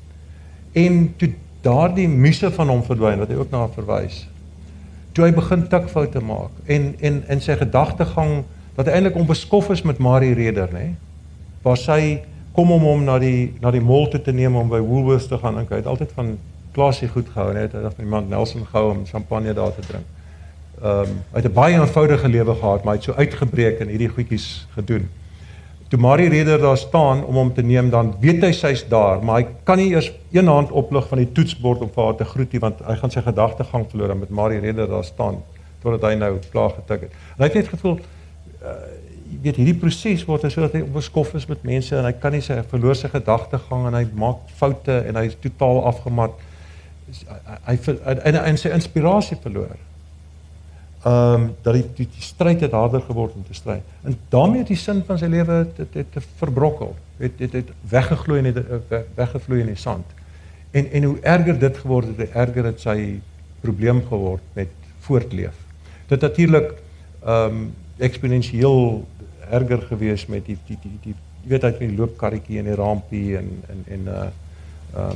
En toe daardie muse van hom verdwyn, wat hy ook na verwys, toe hy begin tikfoute maak en en en sy gedagtegang dat hy eintlik onbeskof is met Marie Reder, nê? Waar sy kom om hom na die na die mall toe te neem om by Woolworths te gaan. Hy het altyd van klasie goed gehou, net hy het van iemand Nelson gehou om champagne daar te drink. Ehm um, hy het 'n baie eenvoudige lewe gehad, maar hy het so uitgebreek en hierdie goedjies gedoen. Toe Marie Reder daar staan om hom te neem, dan weet hy sy's daar, maar hy kan nie eers een hand oplig van die toetsbord om vir haar te groet nie, want hy gaan sy gedagtegang verloor met Marie Reder daar staan, totdat hy nou klaar getik het. En hy het net gevoel, uh, jy weet, hierdie proses word so dat hy onbeskof is met mense, en hy kan nie sy, hy verloor sy gedagtegang, en hy maak foute, en hy is totaal afgemat, hy, hy, en, en sy inspirasie verloor. Um, dat die, die, die strijd het harder geword om te strijd. En daarmee het die sin van sy lewe het, het, het, het verbrokkel, het, het, het weggevloei in die, weggevloei in die sand. En, en hoe erger dit geword het, hoe erger het sy probleem geword met voortleef. Dit natuurlijk um, exponentieel erger gewees met die, die, die, die jy weet uit die loopkarretjie en die rampie en, en, en uh, um,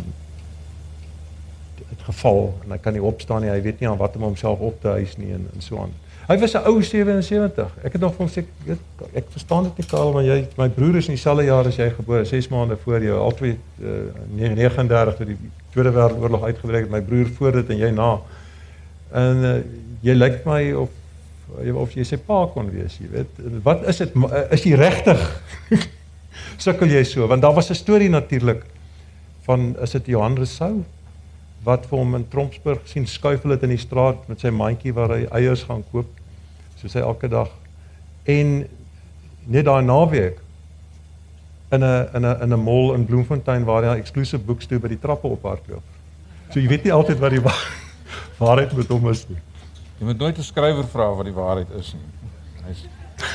het geval, en hy kan nie opstaan nie, hy weet nie aan wat om homself op te huis nie, en, en so aan. Hy was 'n ou sewensewentig. Ek het nog vir hom sê, ek, ek verstaan dit nie Karel, maar jy, my broer is in dieselfde jaar as jy gebore, ses maande voor jou, albei uh, negenendertig toe die Tweede Wêreldoorlog uitgebreek het, my broer voor dit en jy na. En uh, jy lyk my of of jy sy pa kon wees, jy weet. Wat is dit? Is jy regtig? Sukkel jy so? Want daar was 'n storie natuurlik van, is dit Johan Rousseau wat vir hom in Trompsburg sien skuifel het in die straat met sy mandjie waar hy eiers gaan koop, soos hy elke dag. En net daai naweek in 'n in 'n in 'n mall in Bloemfontein waar hy 'n exclusive boeks toe by die trappe ophardloop. So jy weet nie altyd wat die wa waarheid met hom is nie. Jy moet nooit 'n skrywer vra wat die waarheid is nie. Nice.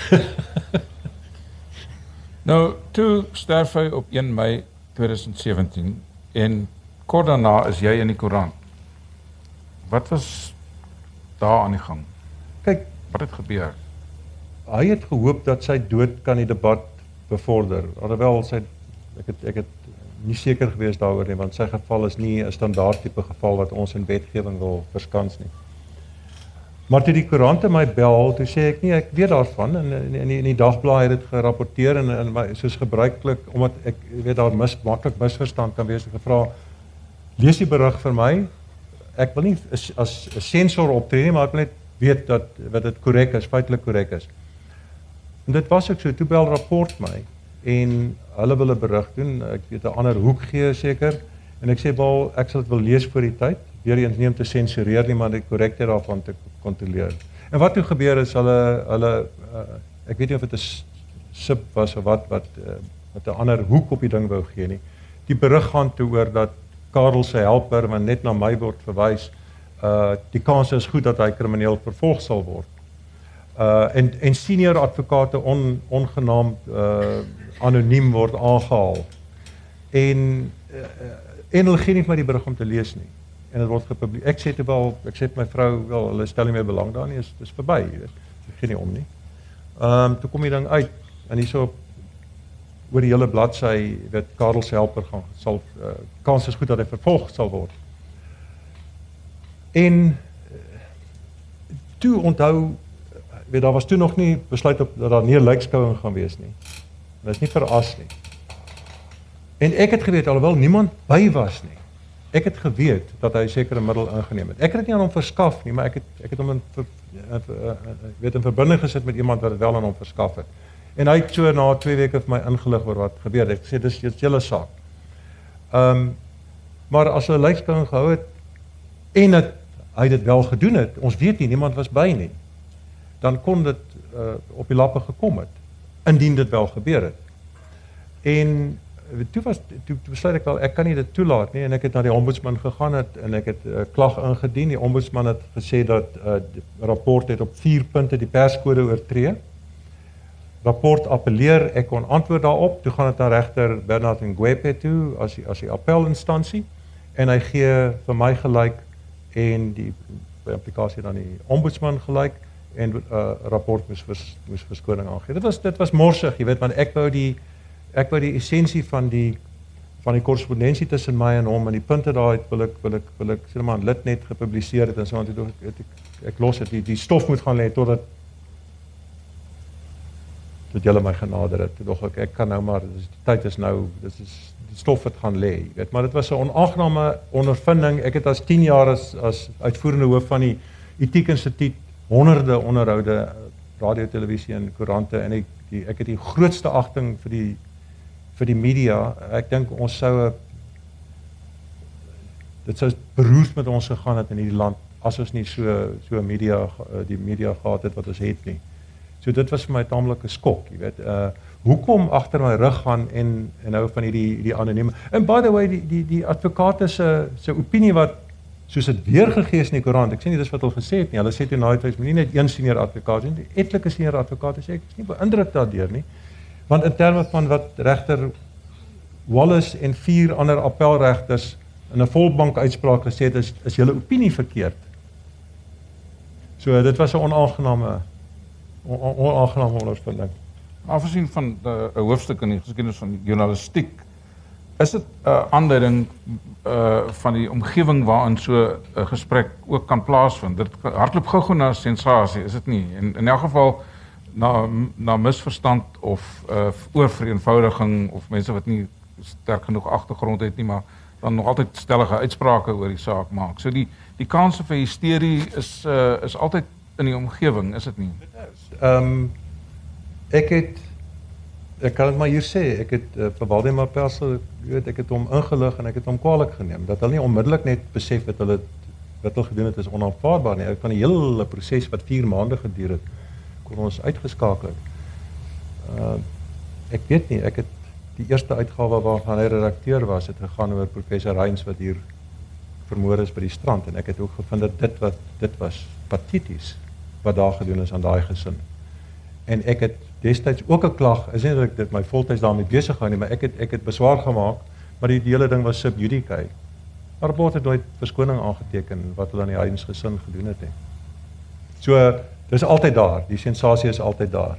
Nou, toe sterf hy op een Mei tweeduisend sewentien en kort daarna is jy in die koerant. Wat was daar aan die gang? Kyk, wat het gebeur? Hy het gehoop dat sy dood kan die debat bevorder. Alhoewel sy ek het ek het nie seker gewees daaroor nie, want sy geval is nie 'n standaard tipe geval wat ons in wetgewing wil verskans nie. Maar toe die koerante my bel, toe sê ek nie, ek weet daarvan, en in, in, in die dagblad het dit gerapporteer, en, en my, soos gebruiklik, omdat ek weet daar mis, maklik misverstand kan wees, ek gevra, lees die berig vir my, ek wil nie as, as sensor optree nie, maar ek wil net weet dat, dat dit korrek is, feitelik korrek is. En dit was ook so, toe bel rapport my, en hulle wil 'n berig doen, ek weet 'n ander hoek gee seker, en ek sê, wel, ek sal dit wil lees voor die tyd, weer eens nie om te sensureer nie, maar die korrektheid daarvan te kontroleer. En wat toe gebeur is, hulle, hulle uh, ek weet nie of dit 'n sip was of wat, wat uh, met 'n ander hoek op die ding wou gee nie. Die berig gaan toe oor dat Karel se helper, wat net na my word verwys, uh, die kans is goed dat hy krimineel vervolg sal word. Uh, en, en senior advokate on, ongenaamd uh, anoniem word aangehaal. En, uh, en hulle gee nie vir my die berig om te lees nie. En dit word gepubliseer. Ek sê toe wel, ek sê my vrou, wel, hulle stel nie meer belang daarin nie, is dis verby, jy weet. Ek gee nie om nie. Ehm um, toe kom die ding uit en hierso oor die hele bladsy, weet Karel se helper gaan sal uh, kans is goed dat hy vervolg sal word. En uh, toe onthou, weet daar was toe nog nie besluit op dat daar nie 'n lijkskouing gaan wees nie. Dit is nie veras nie. En ek het geweet alhoewel niemand by was nie. Ek het geweet dat hy sekere middel ingeneem het. Ek het dit nie aan hom verskaf nie, maar ek het ek het hom in ver, weet in verbinding gesit met iemand wat dit wel aan hom verskaf het. En hy het so na twee weke vir my ingelig oor wat gebeur het. Ek sê dis dis julle saak. Ehm um, maar as hulle lijkskouing gehou het en het, hy dit wel gedoen het, ons weet nie, niemand was by nie. Dan kon dit uh, op die lappe gekom het, indien dit wel gebeur het. En toe was toe, toe besluit ek wel, ek kan nie dit toelaat nie, en ek het na die ombudsman gegaan het, en ek het 'n uh, klag ingedien. Die ombudsman het gesê dat uh, die rapport het op vier punte die perskode oortree. Rapport appeleer, ek kon antwoord daarop, toe gaan dit na regter Bernard Ngwepe toe, as die, as die appelinstansie, en hy gee vir my gelyk, en die implikasie dan die ombudsman gelyk, en uh, rapport moes, vers, moes verskoning aangee. Dit was, dit was morsig, jy weet, want ek wou die Ek wou die essensie van die van die korrespondensie tussen my en hom en die punte daar het wil ek wil ek wil ek sê maar lid net gepubliseer het en so aan toe ek, ek, ek, ek los het die die stof moet gaan lê totdat tot julle my genader het. Toe dog ek ek kan nou maar die tyd is nou dis is die stof het gaan lê, jy weet, maar dit was 'n onaangename ondervinding. Ek het as tien jaar as as uitvoerende hoof van die Etiek Instituut honderde onderhoude radio, televisie en koerante en ek die, ek het die grootste agting vir die vir die media. Ek dink ons sou dit sou beroerd met ons gegaan het in hierdie land as ons nie so so media die media gehad het wat ons het nie. So dit was vir my 'n taamlike skok, jy weet. Uh hoekom agter my rug gaan en en nou van hierdie die anonieme. And by the way, die die die advokate se se opinie wat soos dit weergegee is in die koerant. Ek sê nie dis wat hulle gesê het nie. Hulle sê toe na die tyd nie net een senior advokaat nie, etlike senior advokate sê ek is nie beïndruk daardeur nie. Want in terme van wat regter Wallace en vier ander appelregters in 'n volbank uitspraak gesê het, is is julle opinie verkeerd. So dit was 'n onaangename onaangename ondervinding. Afgesien van 'n hoofstuk in die geskiedenis van die journalistiek, Is dit 'n uh, aanduiding uh, van die omgewing waarin so 'n uh, gesprek ook kan plaasvind? Dit hardloop gou-gou na sensasie, is dit nie? En in elk geval na na misverstand of uh, oorvereenvoudiging of mense wat nie sterk genoeg agtergrond het nie, maar dan nog altyd stellige uitsprake oor die saak maak. So die die kanse vir hysterie is uh, is altyd in die omgewing, is dit nie? Ehm um, ek het ek kan dit maar hier sê, ek het uh, vir Waldemar Persel, weet ek het hom ingelig en ek het hom kwaadlik geneem dat hulle nie onmiddellik net besef dat hulle wat hulle gedoen het is onaanvaarbaar nie. Ek van die hele proses wat vier maande geduur het, kon ons uitgeskakel het. Uh, ek weet nie, ek het die eerste uitgawe waarvan hy redakteur was, het gegaan oor professor Heinz wat hier vermoor is by die strand en ek het ook gevind dat dit wat dit was pateties wat daar gedoen is aan daai gesin. En ek het destyds ook 'n klag, is nie dat ek dit my voltyds daarmee besig hou nie, maar ek het ek het beswaar gemaak, maar die, die hele ding was sub judice. Maar rapport het nooit verskoning aangeteken wat hulle aan die Heinz gesin gedoen het nie. So dis altyd daar, die sensasie is altyd daar.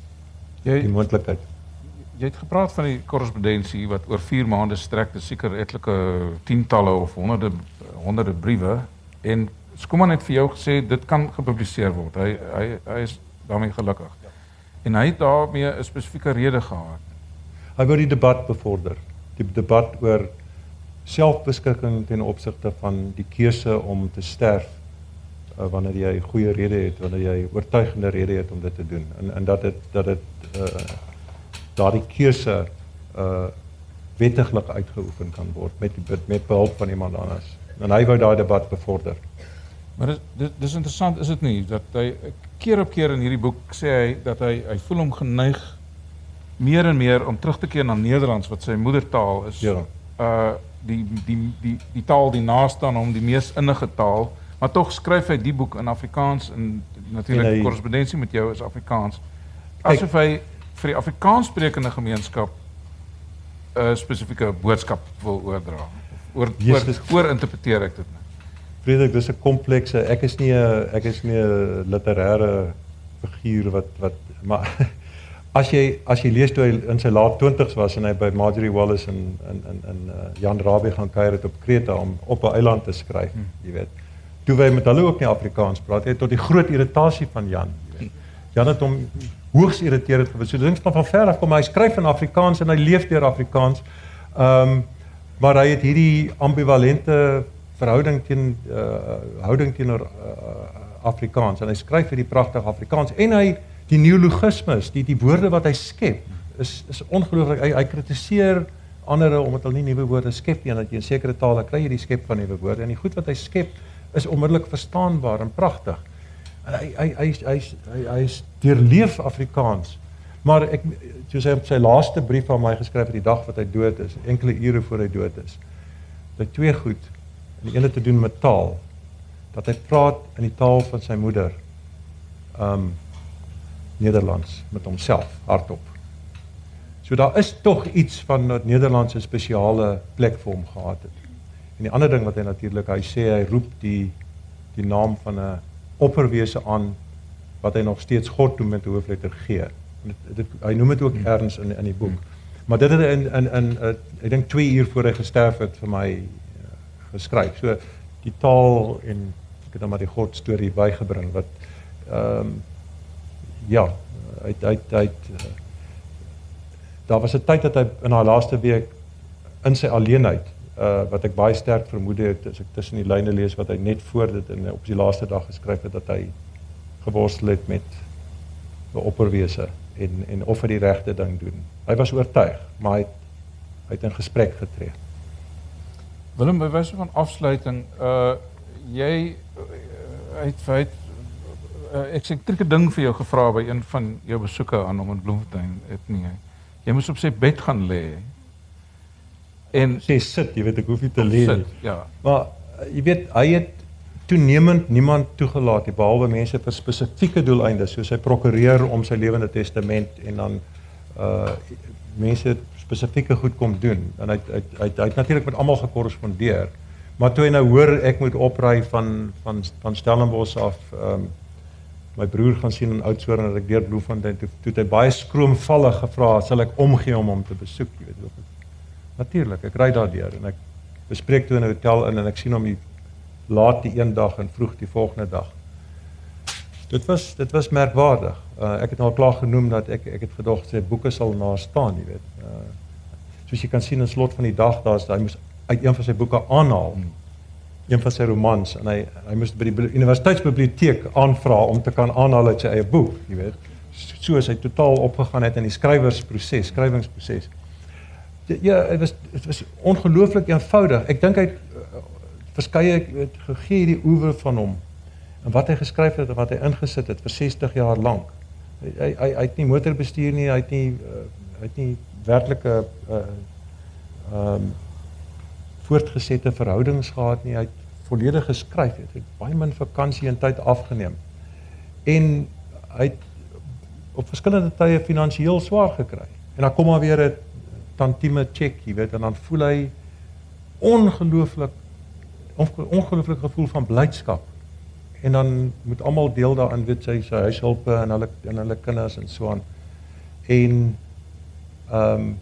Jy, die moontlikheid. Jy het gepraat van die korrespondensie wat oor vier maande strek, dis seker etlike tientalle of honderde honderde briewe en Schoeman het vir jou gesê dit kan gepubliseer word. Hy hy hy is daarmee gelukkig. Ja. En hy het daarmee 'n spesifieke rede gehad. Hy wou die debat bevorder. Die debat oor selfbeskikking ten opsigte van die keuse om te sterf uh, wanneer jy goeie rede het, wanneer jy oortuigende rede het om dit te doen. En en dat dit dat dit uh, daardie keuse uh, wettiglik uitgeoefen kan word met met behulp van iemand anders. En hy wou daai debat bevorder. Maar dis dis, dis interessant is dit nie dat hy keer op keer in hierdie boek sê hy dat hy hy voel hom geneig meer en meer om terug te keer na Nederlands wat sy moedertaal is. Ja. Uh die die die die taal die naaste aan hom, die mees innige taal, maar tog skryf hy die boek in Afrikaans en natuurlik die korrespondensie met jou is Afrikaans. Asof hy vir die Afrikaans sprekende gemeenskap 'n uh, spesifieke boodskap wil oordra. Oor oor, oor interpreteer ek dit nou. Frederik, dis 'n komplekse, ek is nie 'n ek is nie 'n literêre figuur wat wat maar as jy as jy lees toe hy in sy laat twintigs was en hy by Marjorie Wallace en in in in uh, Jan Rabie gaan kuier het op Kreta om op 'n eiland te skryf, hmm. jy weet. Toe hy met hulle ook nie Afrikaans praat, hy tot die groot irritasie van Jan, jy weet. Jan het hom hoogs irriterend gevind. So dink van ver af kom hy skryf in Afrikaans en hy leef deur Afrikaans. Ehm um, maar hy het hierdie ambivalente verhouding teen uh, houding teenoor uh, Afrikaans en hy skryf hierdie pragtige Afrikaans en hy die neologismes, die die woorde wat hy skep is is ongelooflik. Hy hy kritiseer ander omdat hulle nie nuwe woorde skep nie en dat jy in sekere tale kry jy die skep van nuwe woorde en die goed wat hy skep is onmiddellik verstaanbaar en pragtig. Hy hy hy hy hy hy is deurleef Afrikaans. Maar ek soos hy op sy laaste brief aan my geskryf het die dag wat hy dood is, enkele ure voor hy dood is. Dat twee goed en die ene te doen met taal, dat hy praat in die taal van sy moeder, um, Nederlands, met homself, hardop. So daar is toch iets van dat Nederlands 'n spesiale plek vir hom gehad het. En die ander ding wat hy natuurlik, hy sê, hy roep die, die naam van 'n opperwese aan, wat hy nog steeds God noem met die hoofletter G. Dit, dit, hy noem het ook ergens in, in die boek. Maar dit het in, in, in, in ek dink twee uur voor hy gesterf het vir my uh, geskryf. So die taal en ek het dan maar die God storie bygebring wat um, ja, hy hy hy uh, daar was 'n tyd dat hy in haar laaste week in sy alleenheid uh, wat ek baie sterk vermoed het as ek tussen die lyne lees wat hy net voor dit en op die laaste dag geskryf het dat hy geworstel het met 'n opperwese en en of hy die regte ding doen. Hy was oortuig, maar hy het, hy het in gesprek getree. Willem, by wyse van afsluiting, uh jy uh, het vir 'n eksentrieke ding vir jou gevra by een van jou besoeke aan hom in Bloemfontein, het nie. Jy moes op sy bed gaan lê. En sê sit, jy weet ek hoef nie te lê nie. Ja. Maar jy weet hy het toenemend niemand toegelaat nie, behalwe mense vir spesifieke doeleindes, soos sy prokureur om sy lewende testament en dan uh mense spesifieke goed kom doen. En hy hy hy, hy het natuurlik met almal gekorrespondeer. Maar toe hy nou hoor ek moet opry van van van Stellenbosch af, um, my broer gaan sien in Oudtshoorn en ek deur Bloemfontein toe, toe het hy baie skroomvallig gevra, sal ek omgee om hom te besoek, jy weet ook. Natuurlik, ek ry daardeur en ek bespreek toe in 'n hotel in en ek sien hom die laat die een dag en vroeg die volgende dag. Dit was dit was merkwaardig. Uh, ek het al klaar genoem dat ek ek het gedog sy boeke sal na staan, jy weet. Uh, soos jy kan sien in slot van die dag, daar's hy moes uit een van sy boeke aanhaal. Hmm. Een van sy romans en hy hy moes by die universiteitsbiblioteek aanvra om te kan aanhaal uit sy eie boek, jy weet. So is hy totaal opgegaan het in die skrywersproses, skrywingsproses. Ja, het was dit was ongelooflik eenvoudig. Ek dink hy het uh, verskeie het gegee die oewer van hom en wat hy geskryf het en wat hy ingesit het vir sestig jaar lank. Hy hy hy, hy het nie motorbestuur nie, hy het nie uh, hy het nie werklike uh, um, voortgesette verhoudings gehad nie. Hy het volledig geskryf, hy het baie min vakansie en tyd afgeneem. En hy het op verskillende tye finansiëel swaar gekry. En dan kom maar weer 'n tantieme check, jy weet, en dan voel hy ongelooflik ongelooflik gevoel van blydskap. En dan moet almal deel daarin, weet sy sy huishulpe en hulle en hulle kinders en so aan. En ehm um,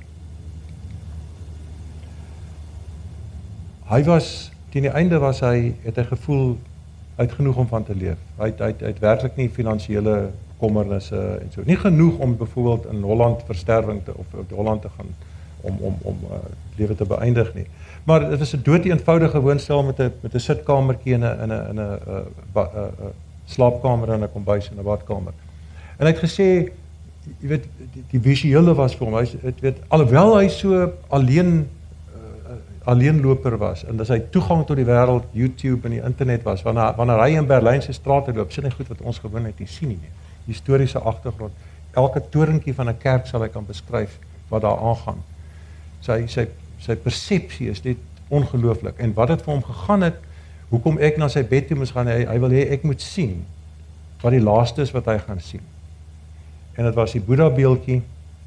hy was teen die einde was hy het hy gevoel uit genoeg om van te leef. Hy het hy het, hy het werklik nie finansiële kommernisse en so. Nie genoeg om byvoorbeeld in Holland versterwing te of in Holland te gaan om om om uh, lewe te beëindig nie. Maar dit was 'n dood eenvoudige woonstel met 'n met 'n sitkamertjie en 'n in 'n in 'n uh, uh, uh, slaapkamer en 'n kombuis en 'n badkamer. En hy het gesê, jy weet, die, die visuele was vir hom. Hy het weet alhoewel hy so alleen uh, alleenloper was en as hy toegang tot die wêreld, YouTube en die internet was, wanneer wanneer hy in Berlyn se strate loop, sien hy goed wat ons gewoon net nie sien nie. Historiese agtergrond. Elke torentjie van 'n kerk sal hy kan beskryf wat daar aangaan. Sy sy sy persepsie is net ongelooflik. En wat het vir hom gegaan het, hoekom ek na sy bed toe moes gaan, hy, hy wil hê ek moet sien wat die laaste is wat hy gaan sien. En dit was die Boeddha beeldjie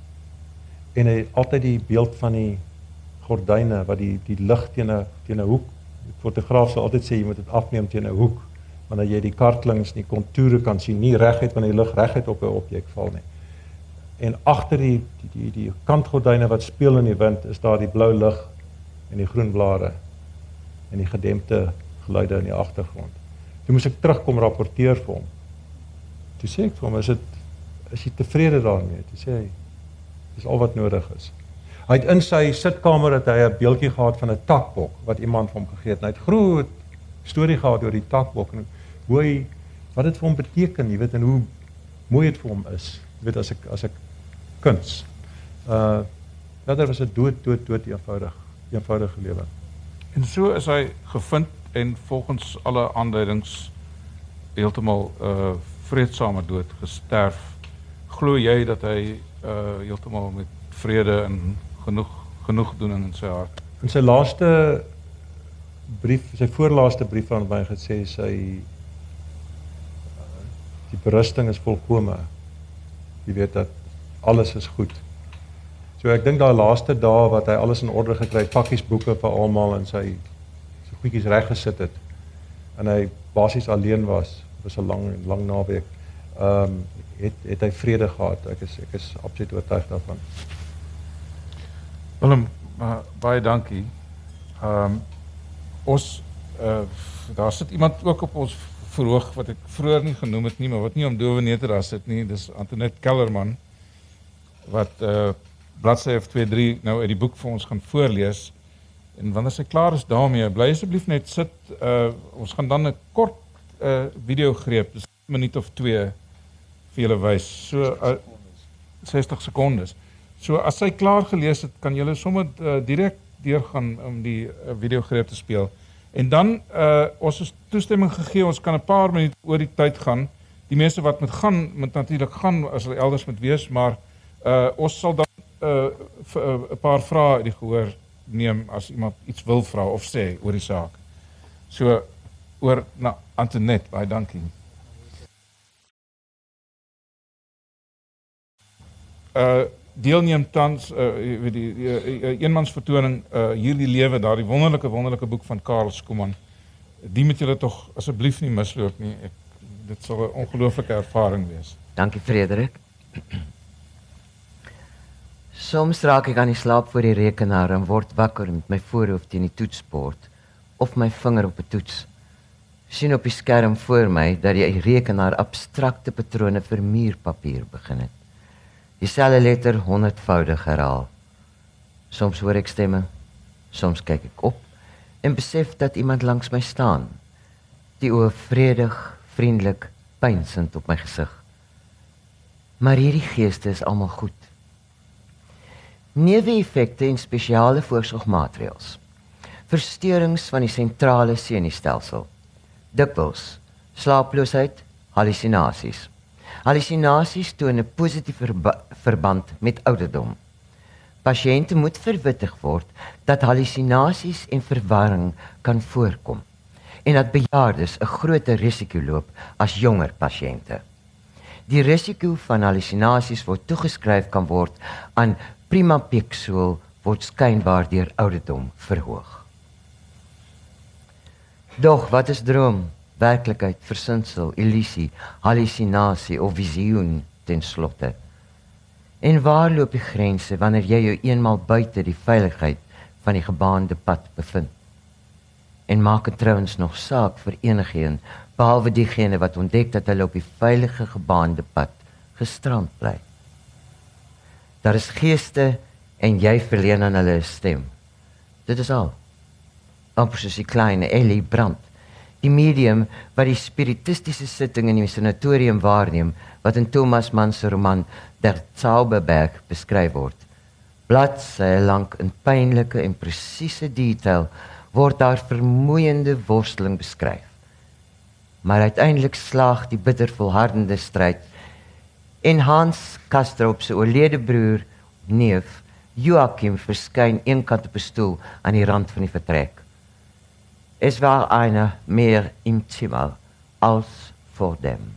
en hy altyd die beeld van die gordyne wat die die lig teen 'n teen 'n hoek. Die fotograaf sal altyd sê jy moet dit afneem teen 'n hoek, wanneer jy die kartlings, die kontoure kan sien, nie reguit wanneer die lig reguit op 'n objek val nie. En agter die die die, die kantgordyne wat speel in die wind, is daar die blou lig en die groen blare en die gedempte geluide in die agtergrond. Toe moes ek terugkom rapporteer vir hom. Toe sê ek vir hom, is dit is jy tevrede daarmee? Toe sê hy, dis al wat nodig is. Hy het in sy sitkamer het hy 'n beeldjie gehad van 'n takbok wat iemand vir hom gegee het. En hy het groot storie gehad oor die takbok en hoe hy wat dit vir hom beteken, jy weet, en hoe mooi dit vir hom is. Jy weet, as ek as ek kuns. Uh ja, daar was 'n dood dood dood eenvoudig, eenvoudige lewe. En so is hy gevind en volgens alle aanduidings heeltemal uh vreedsame dood gesterf. Glo jy dat hy uh heeltemal met vrede en genoeg genoegdoening in sy hart? In sy laaste brief, sy voorlaaste brief aan my gesê sy uh, die berusting is volkome. Jy weet dat alles is goed. So ek dink daai laaste dae wat hy alles in orde gekry het, pakkies boeke vir almal en sy sy goedjies reg gesit het en hy basies alleen was, was 'n lang lang naweek. Ehm um, het het hy vrede gehad. Ek is ek is absoluut oortuig daarvan. Willem, uh, baie dankie. Ehm um, ons uh, daar sit iemand ook op ons verhoog wat ek vroeër nie genoem het nie, maar wat nie om dowe neete daar sit nie. Dis Antoinette Kellerman wat uh, bladsy F twee drie nou uit die boek vir ons gaan voorlees. En wanneer sy klaar is daarmee, bly asseblief net sit. Uh, ons gaan dan 'n kort uh, videogreep, dis 'n minuut of twee vir julle wys. So uh, sestig sekondes. So as sy klaar gelees het, kan julle sommer uh, direk deurgaan om die uh, videogreep te speel. En dan uh, ons is toestemming gegee, ons kan 'n paar minute oor die tyd gaan. Die mense wat moet gaan, moet natuurlik gaan as hulle elders moet wees, maar uh, ons sal dan 'n uh, uh, paar vrae uit die gehoor neem as iemand iets wil vra of sê oor die saak. So oor na Antoinette, baie dankie. Uh deelneem tans uh weet die, die uh, eenmansvertoning uh hierdie lewe, daardie wonderlike wonderlike boek van Karl Skuman. Die moet julle tog asseblief nie misloop nie. Ek, dit sal 'n ongelooflike ervaring wees. Dankie Frederik. Soms raak ek aan die slaap voor die rekenaar en word wakker met my voorhoof teen die toetsbord of my vinger op 'n toets. Sien op die skerm voor my dat die rekenaar abstrakte patrone vir muurpapier begin het. Dieselfde letter honderdvoudig herhaal. Soms hoor ek stemme, soms kyk ek op en besef dat iemand langs my staan. Die oë vredig, vriendelik, pynsend op my gesig. Maar hierdie geeste is almal goed. Neeweffekte en spesiale voorsorgmaatreëls. Versteurings van die sentrale senuistelsel. Dikwels slaaploosheid, hallusinasies. Hallusinasies toon 'n positiewe verba verband met ouderdom. Pasiënte moet verwittig word dat hallusinasies en verwarring kan voorkom en dat bejaardes 'n groter risiko loop as jonger pasiënte. Die risiko van hallusinasies word toegeskryf kan word aan primapexool word skynbaar deur ouderdom verhoog. Doch wat is droom, werklikheid, versinsel, illusie, hallusinasie of visioen ten slotte? En waar loop die grense wanneer jy jou eenmaal buite die veiligheid van die gebaande pad bevind? En maak het trouwens nog saak vir enigeen, behalwe diegene wat ontdek dat hulle op die veilige gebaande pad gestrand bly. Daar is geeste en jy verleen aan hulle 'n stem. Dit is al. Amper soos die kleine Ellie Brandt, die medium wat die spiritistiese sitting in die sanatorium waarneem, wat in Thomas Mann se roman Der Zauberberg beskryf word. Bladsye lank in pynlike en presiese detail word daar vermoeiende worsteling beskryf. Maar uiteindelik slaag die bitter volhardende stryd en Hans Kastrop se oorlede broer, neef, Joachim verskyn eenkant op 'n stoel aan die rand van die vertrek. Es war einer mehr im Zimmer als vor dem.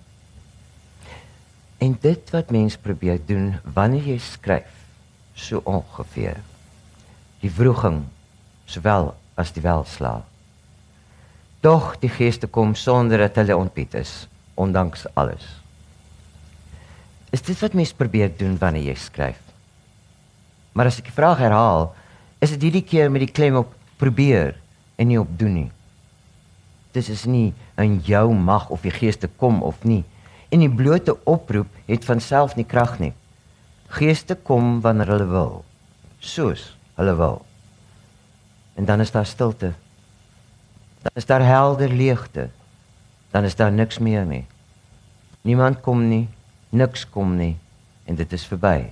En dit wat mens probeer doen wanneer jy skryf, so ongeveer. Die wroging, sowel as die welslaag. Doch die geeste kom sonder dat hulle ontbied is, ondanks alles. Is dit wat mens probeer doen wanneer jy skryf? Maar as ek die vraag herhaal, is dit hierdie keer met die klem op probeer en nie op doen nie. Dit is nie in jou mag of die geeste kom of nie. En die blote oproep het van self nie krag nie. Geeste kom wanneer hulle wil, soos hulle wil. En dan is daar stilte. Dan is daar helder leegte. Dan is daar niks meer nie. Niemand kom nie, niks kom nie, en dit is verby.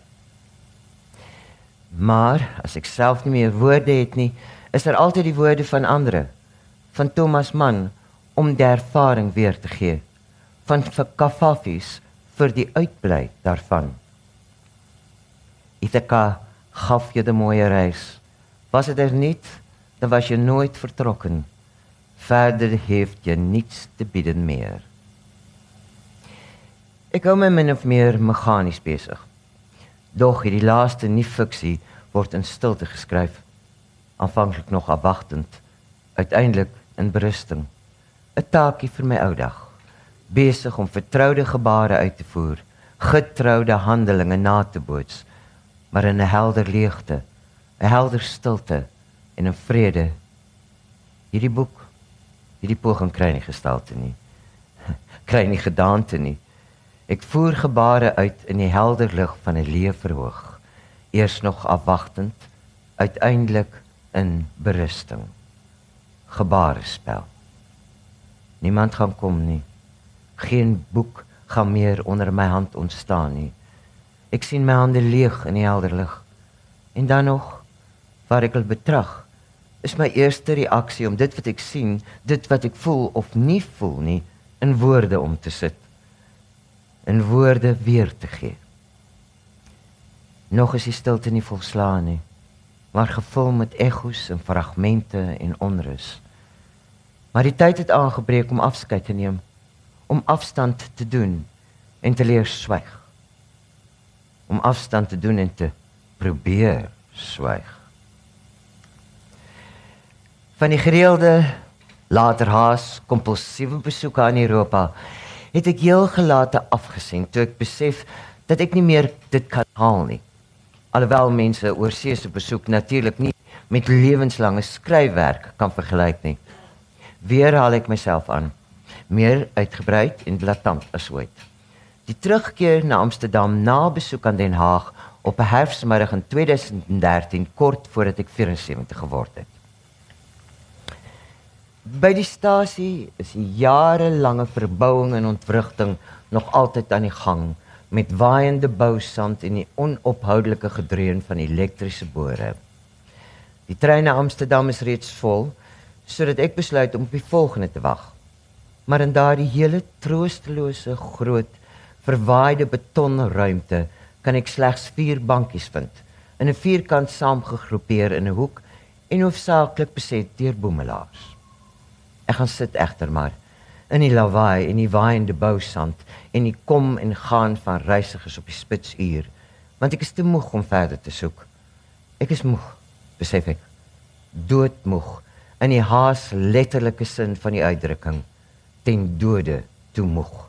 Maar as ek self nie meer woorde het nie, is daar altyd die woorde van ander, van Thomas Mann, om die ervaring weer te gee, van Kafafis vir die uitbly daarvan. Ithaka gaf je de mooie reis. Was het er niet, dan was je nooit vertrokken. Verder heeft je niets te bieden meer. Ik hou my min of meer mechanisch bezig. Doch die laaste nie-fiksie word in stilte geskryf. Aanvanklik nog afwachtend, uiteindelik in berusting. 'n Taakie vir my ou dag. Besig om vertrouwde gebare uit te voer, getrouwde handelinge na te boots, maar in 'n helder leegte, 'n helder stilte en 'n vrede. Hierdie boek, hierdie poging kry nie gestalte nie, kry nie gedaante nie. Ek voer gebare uit in die helder lig van 'n leë verhoog, eers nog afwachtend, uiteindelik in berusting. Gebarespel. Niemand gaan kom nie. Geen boek gaan meer onder my hand ontstaan nie. Ek sien my hande leeg in die helder lig. En dan nog, waar ek wil betrag, is my eerste reaksie om dit wat ek sien, dit wat ek voel of nie voel nie, in woorde om te sit. In woorde weer te gee. Nog is die stilte nie volslaan nie, maar gevul met echos en fragmente en onrus. Maar die tyd het aangebreek om afskeid te neem, om afstand te doen en te leer swyg. Om afstand te doen en te probeer swyg. Van die gereelde, later haas, compulsieve besoeke aan Europa, het ek heel gelate afgesien, toe ek besef dat ek nie meer dit kan haal nie. Alhoewel mense oorseese besoek natuurlik nie met lewenslange skryfwerk kan vergelyk nie. Weer haal ek myself aan, meer uitgebreid en blaatant as ooit. Die terugkeer na Amsterdam na besoek aan Den Haag op 'n herfsmiddag in tweeduisend dertien, kort voordat ek vierensewintig geword het. By die stasie is die jarelange verbouing en ontwrigting nog altyd aan die gang, met waaiende bousand en die onophoudelike gedreun van elektriese bore. Die trein na Amsterdam is reeds vol, sodat ek besluit om op die volgende te wag. Maar in daardie hele troostelose, groot, verwaaide betonruimte kan ek slegs vier bankies vind, in 'n vierkant saamgegroepeer in 'n hoek en hoofsaaklik beset deur boemelaars. Ek gaan sit egter maar in die lawaai en die waaiende bousand en die kom en gaan van reisigers op die spitsuur, want ek is te moeg om verder te soek. Ek is moeg, besef ek, doodmoeg, in die haas letterlike sin van die uitdrukking, ten dode toe moeg.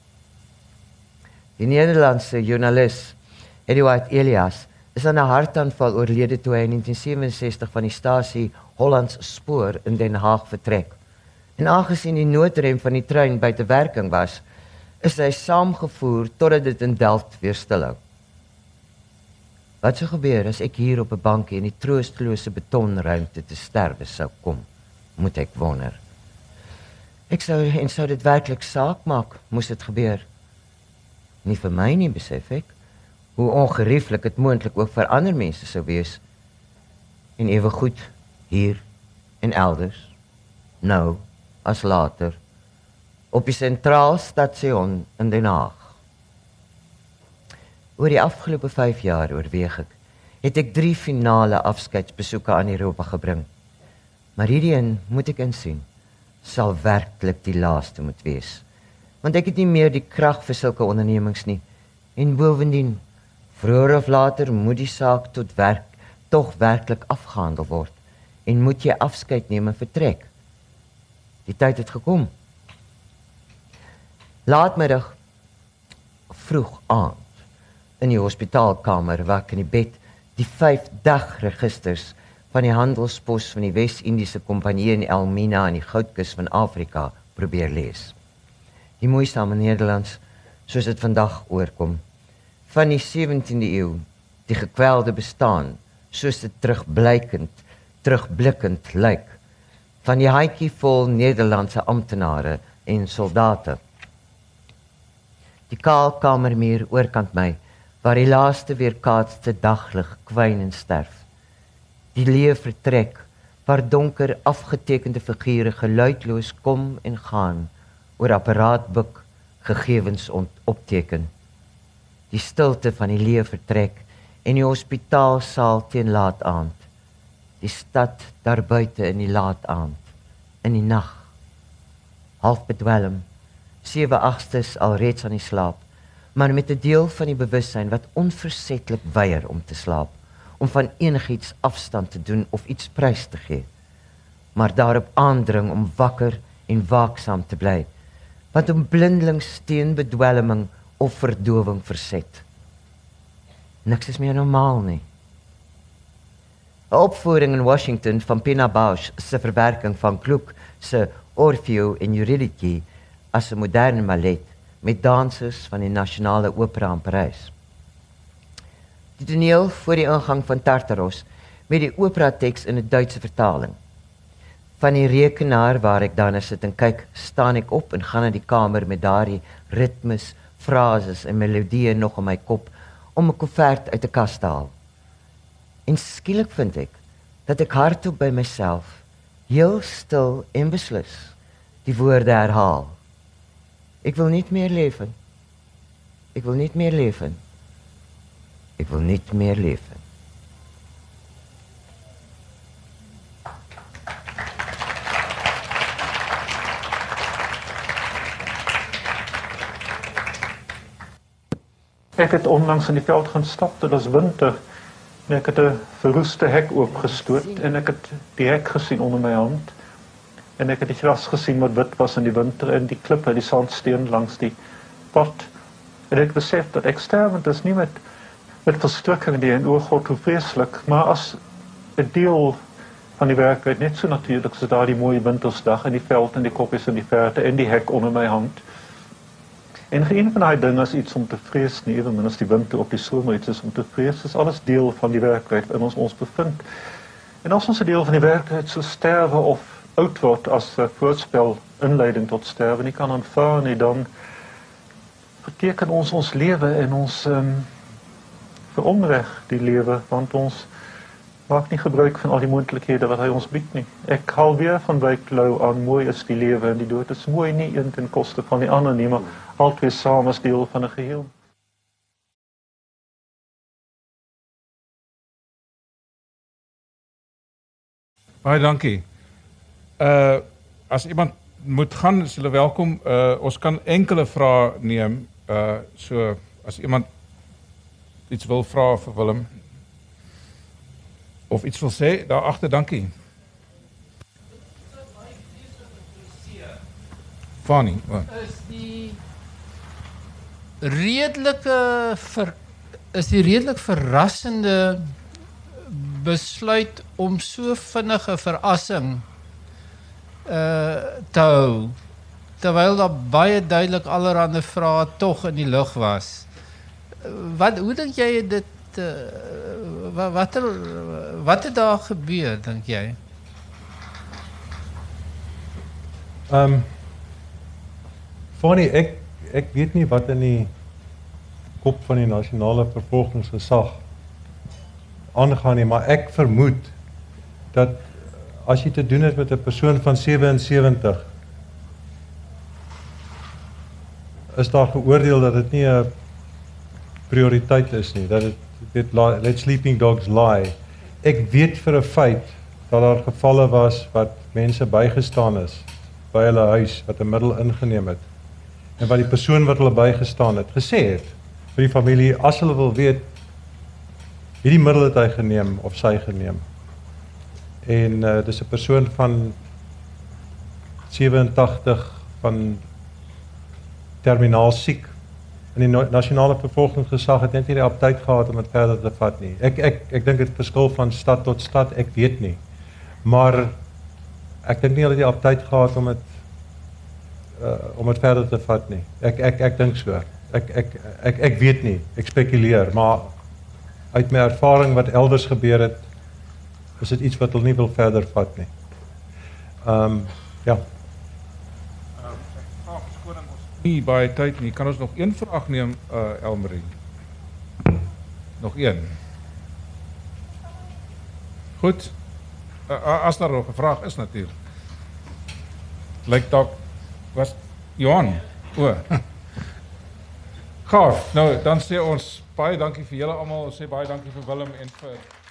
Die Nederlandse joernalis Eduard Elias is aan 'n hartaanval oorlede toe hy in negentien sewenses-tig van die stasie Hollands Spoor in Den Haag vertrek. En aangesien die noodrem van die trein buite werking was, is hy saamgevoer totdat dit in Delft weer stilhou. Wat sou gebeur as ek hier op 'n bankie in die troostelose betonruimte te sterwe sou kom, moet ek wonder. Ek sou, en sou dit werklik saak maak, moes dit gebeur. Nie vir my nie, besef ek, hoe ongerieflik dit moontlik ook vir ander mense sou wees. En ewe goed, hier en elders, nou as later, op die sentraal station in Den Haag. Oor die afgelope vyf jaar, oorweeg ek, het ek drie finale afskeidsbesoeke aan Europa gebring. Maar hierdie een, moet ek insien, sal werklik die laaste moet wees. Want ek het nie meer die krag vir sulke ondernemings nie. En bovendien, vroeër of later moet die saak tot werk, tog werklik afgehandel word. En moet jy afskeid neem en vertrek. Die tyd het gekom. Laatmiddag, vroeg aand, in die hospitaalkamer waar ek in die bed die vyf dagregisters van die handelspos van die Wes-Indiese Kompanjie in Elmina aan die Goudkus van Afrika probeer lees. Die moeisame Nederlands, soos dit vandag oorkom, van die sewentiende eeu, die gekwelde bestaan, soos dit terugblykend, terugblikkend lyk, van die haitjie vol Nederlandse amptenare en soldate. Die kaalkamermuur oorkant my, waar die laaste weerkaatste daglig kwyn en sterf. Die leë vertrek, waar donker afgetekende figure geluidloos kom en gaan, oor apparaatboek gegevens opteken. Die stilte van die leë vertrek en die hospitaalsaal teen laat aand. Die stad daar buite in die laat aand, in die nag. Half bedwelm, sewe agstes alreeds aan die slaap, maar met 'n deel van die bewussyn wat onversetlik weier om te slaap, om van enigiets afstand te doen of iets prys te gee, maar daarop aandring om wakker en waaksaam te bly, wat om blindelings teen bedwelming of verdowing verset. Niks is meer normaal nie. 'n Opvoering in Washington van Pina Bausch se verwerking van Gluck se Orfeo en Eurydice as 'n moderne ballet met dansers van die Nasionale Opera in Parys. Die toneel voor die ingang van Tartaros met die operateks in 'n Duitse vertaling. Van die rekenaar waar ek daarna sit en kyk, staan ek op en gaan na die kamer met daardie ritmes, frases en melodieë nog in my kop om 'n koevert uit 'n kas te haal. En skielik vind ek dat ek hardop by myself, heel stil en beslis, die woorde herhaal. Ek wil niet meer leven. Ik wil niet meer leven. Ik wil niet meer leven. Ek het onlangs in die veld gaan stap, dit was winter. En ek het 'n verroeste hek oopgestoot en ek het die hek gesien onder my hand. En ek het die gras gesien wat wit was in die winter en die klippe, die sandsteen langs die pad. En ek besef dat ek sterwend is nie met met verstrikking die en o God, hoe vreeslik, maar as 'n deel van die werklikheid net so natuurlik so daar die mooie wintersdag in die veld en die koppies in die verte en die hek onder my hand. En geen van daai dinge is iets om te vrees nie, evenmin as die winter op die somer iets is om te vrees, dis alles deel van die werklikheid in ons ons bevind. En as ons 'n deel van die werklikheid so sterwe of oud word as 'n voorspel inleiding tot sterwe nie kan aanvaar nie, dan beteken ons ons lewe en ons um, veronreg die lewe, want ons maak nie gebruik van al die moontlikhede wat hy ons bied nie. Ek haal weer van Wyk Lou aan, mooi is die lewe en die dood is mooi nie een ten koste van die ander nie, maar altyd saam as deel van 'n geheel. Baie dankie. Uh as iemand moet gaan, is hulle welkom. Uh ons kan enkele vrae neem. Uh so as iemand iets wil vra vir Willem of iets wil sê, daar agter, dankie. Fanny, wat? Is die redelike ver, is die redelik verrassende besluit om so vinnige verrassing uh, te hou, terwyl daar baie duidelik allerhande vrae tog in die lug was. Wat, hoe dink jy dit, uh, wat, er, wat het daar gebeur, dink jy? Um, Fanny, ek, ek weet nie wat in die kop van die nasionale vervolgingsgesag aangaan nie, maar ek vermoed dat as jy te doen het met 'n persoon van sewensewentig, is daar geoordeel dat dit nie 'n prioriteit is nie, dat dit, dit let sleeping dogs lie. Ek weet vir 'n feit dat daar gevalle was wat mense bygestaan is by hulle huis wat 'n middel ingeneem het en wat die persoon wat hulle bygestaan het gesê het vir die familie, as hulle wil weet hierdie middel het hy geneem of sy geneem. En uh, dis 'n persoon van sewenentagtig van terminaal siek. En die no nasionale vervolgingsgesag het net nie die aptyd gehad om dit verder te vat nie. Ek ek ek dink dit verskil van stad tot stad, ek weet nie. Maar ek dink nie hulle het die aptyd gehad om dit uh, om dit verder te vat nie. Ek ek ek dink so. Ek ek ek ek weet nie, ek spekuleer, maar uit my ervaring wat elders gebeur het, is dit iets wat hulle nie wil verder vat nie. Ehm um, ja. Nie baie tyd nie. Kan ons nog een vraag neem, uh, Elmarie? Nog een. Goed. Uh, as daar nog 'n vraag is natuurlik. Lyk dalk was Johan. O. Gaaf. Nou, dan sê ons baie dankie vir julle almal. Ons sê baie dankie vir Willem en vir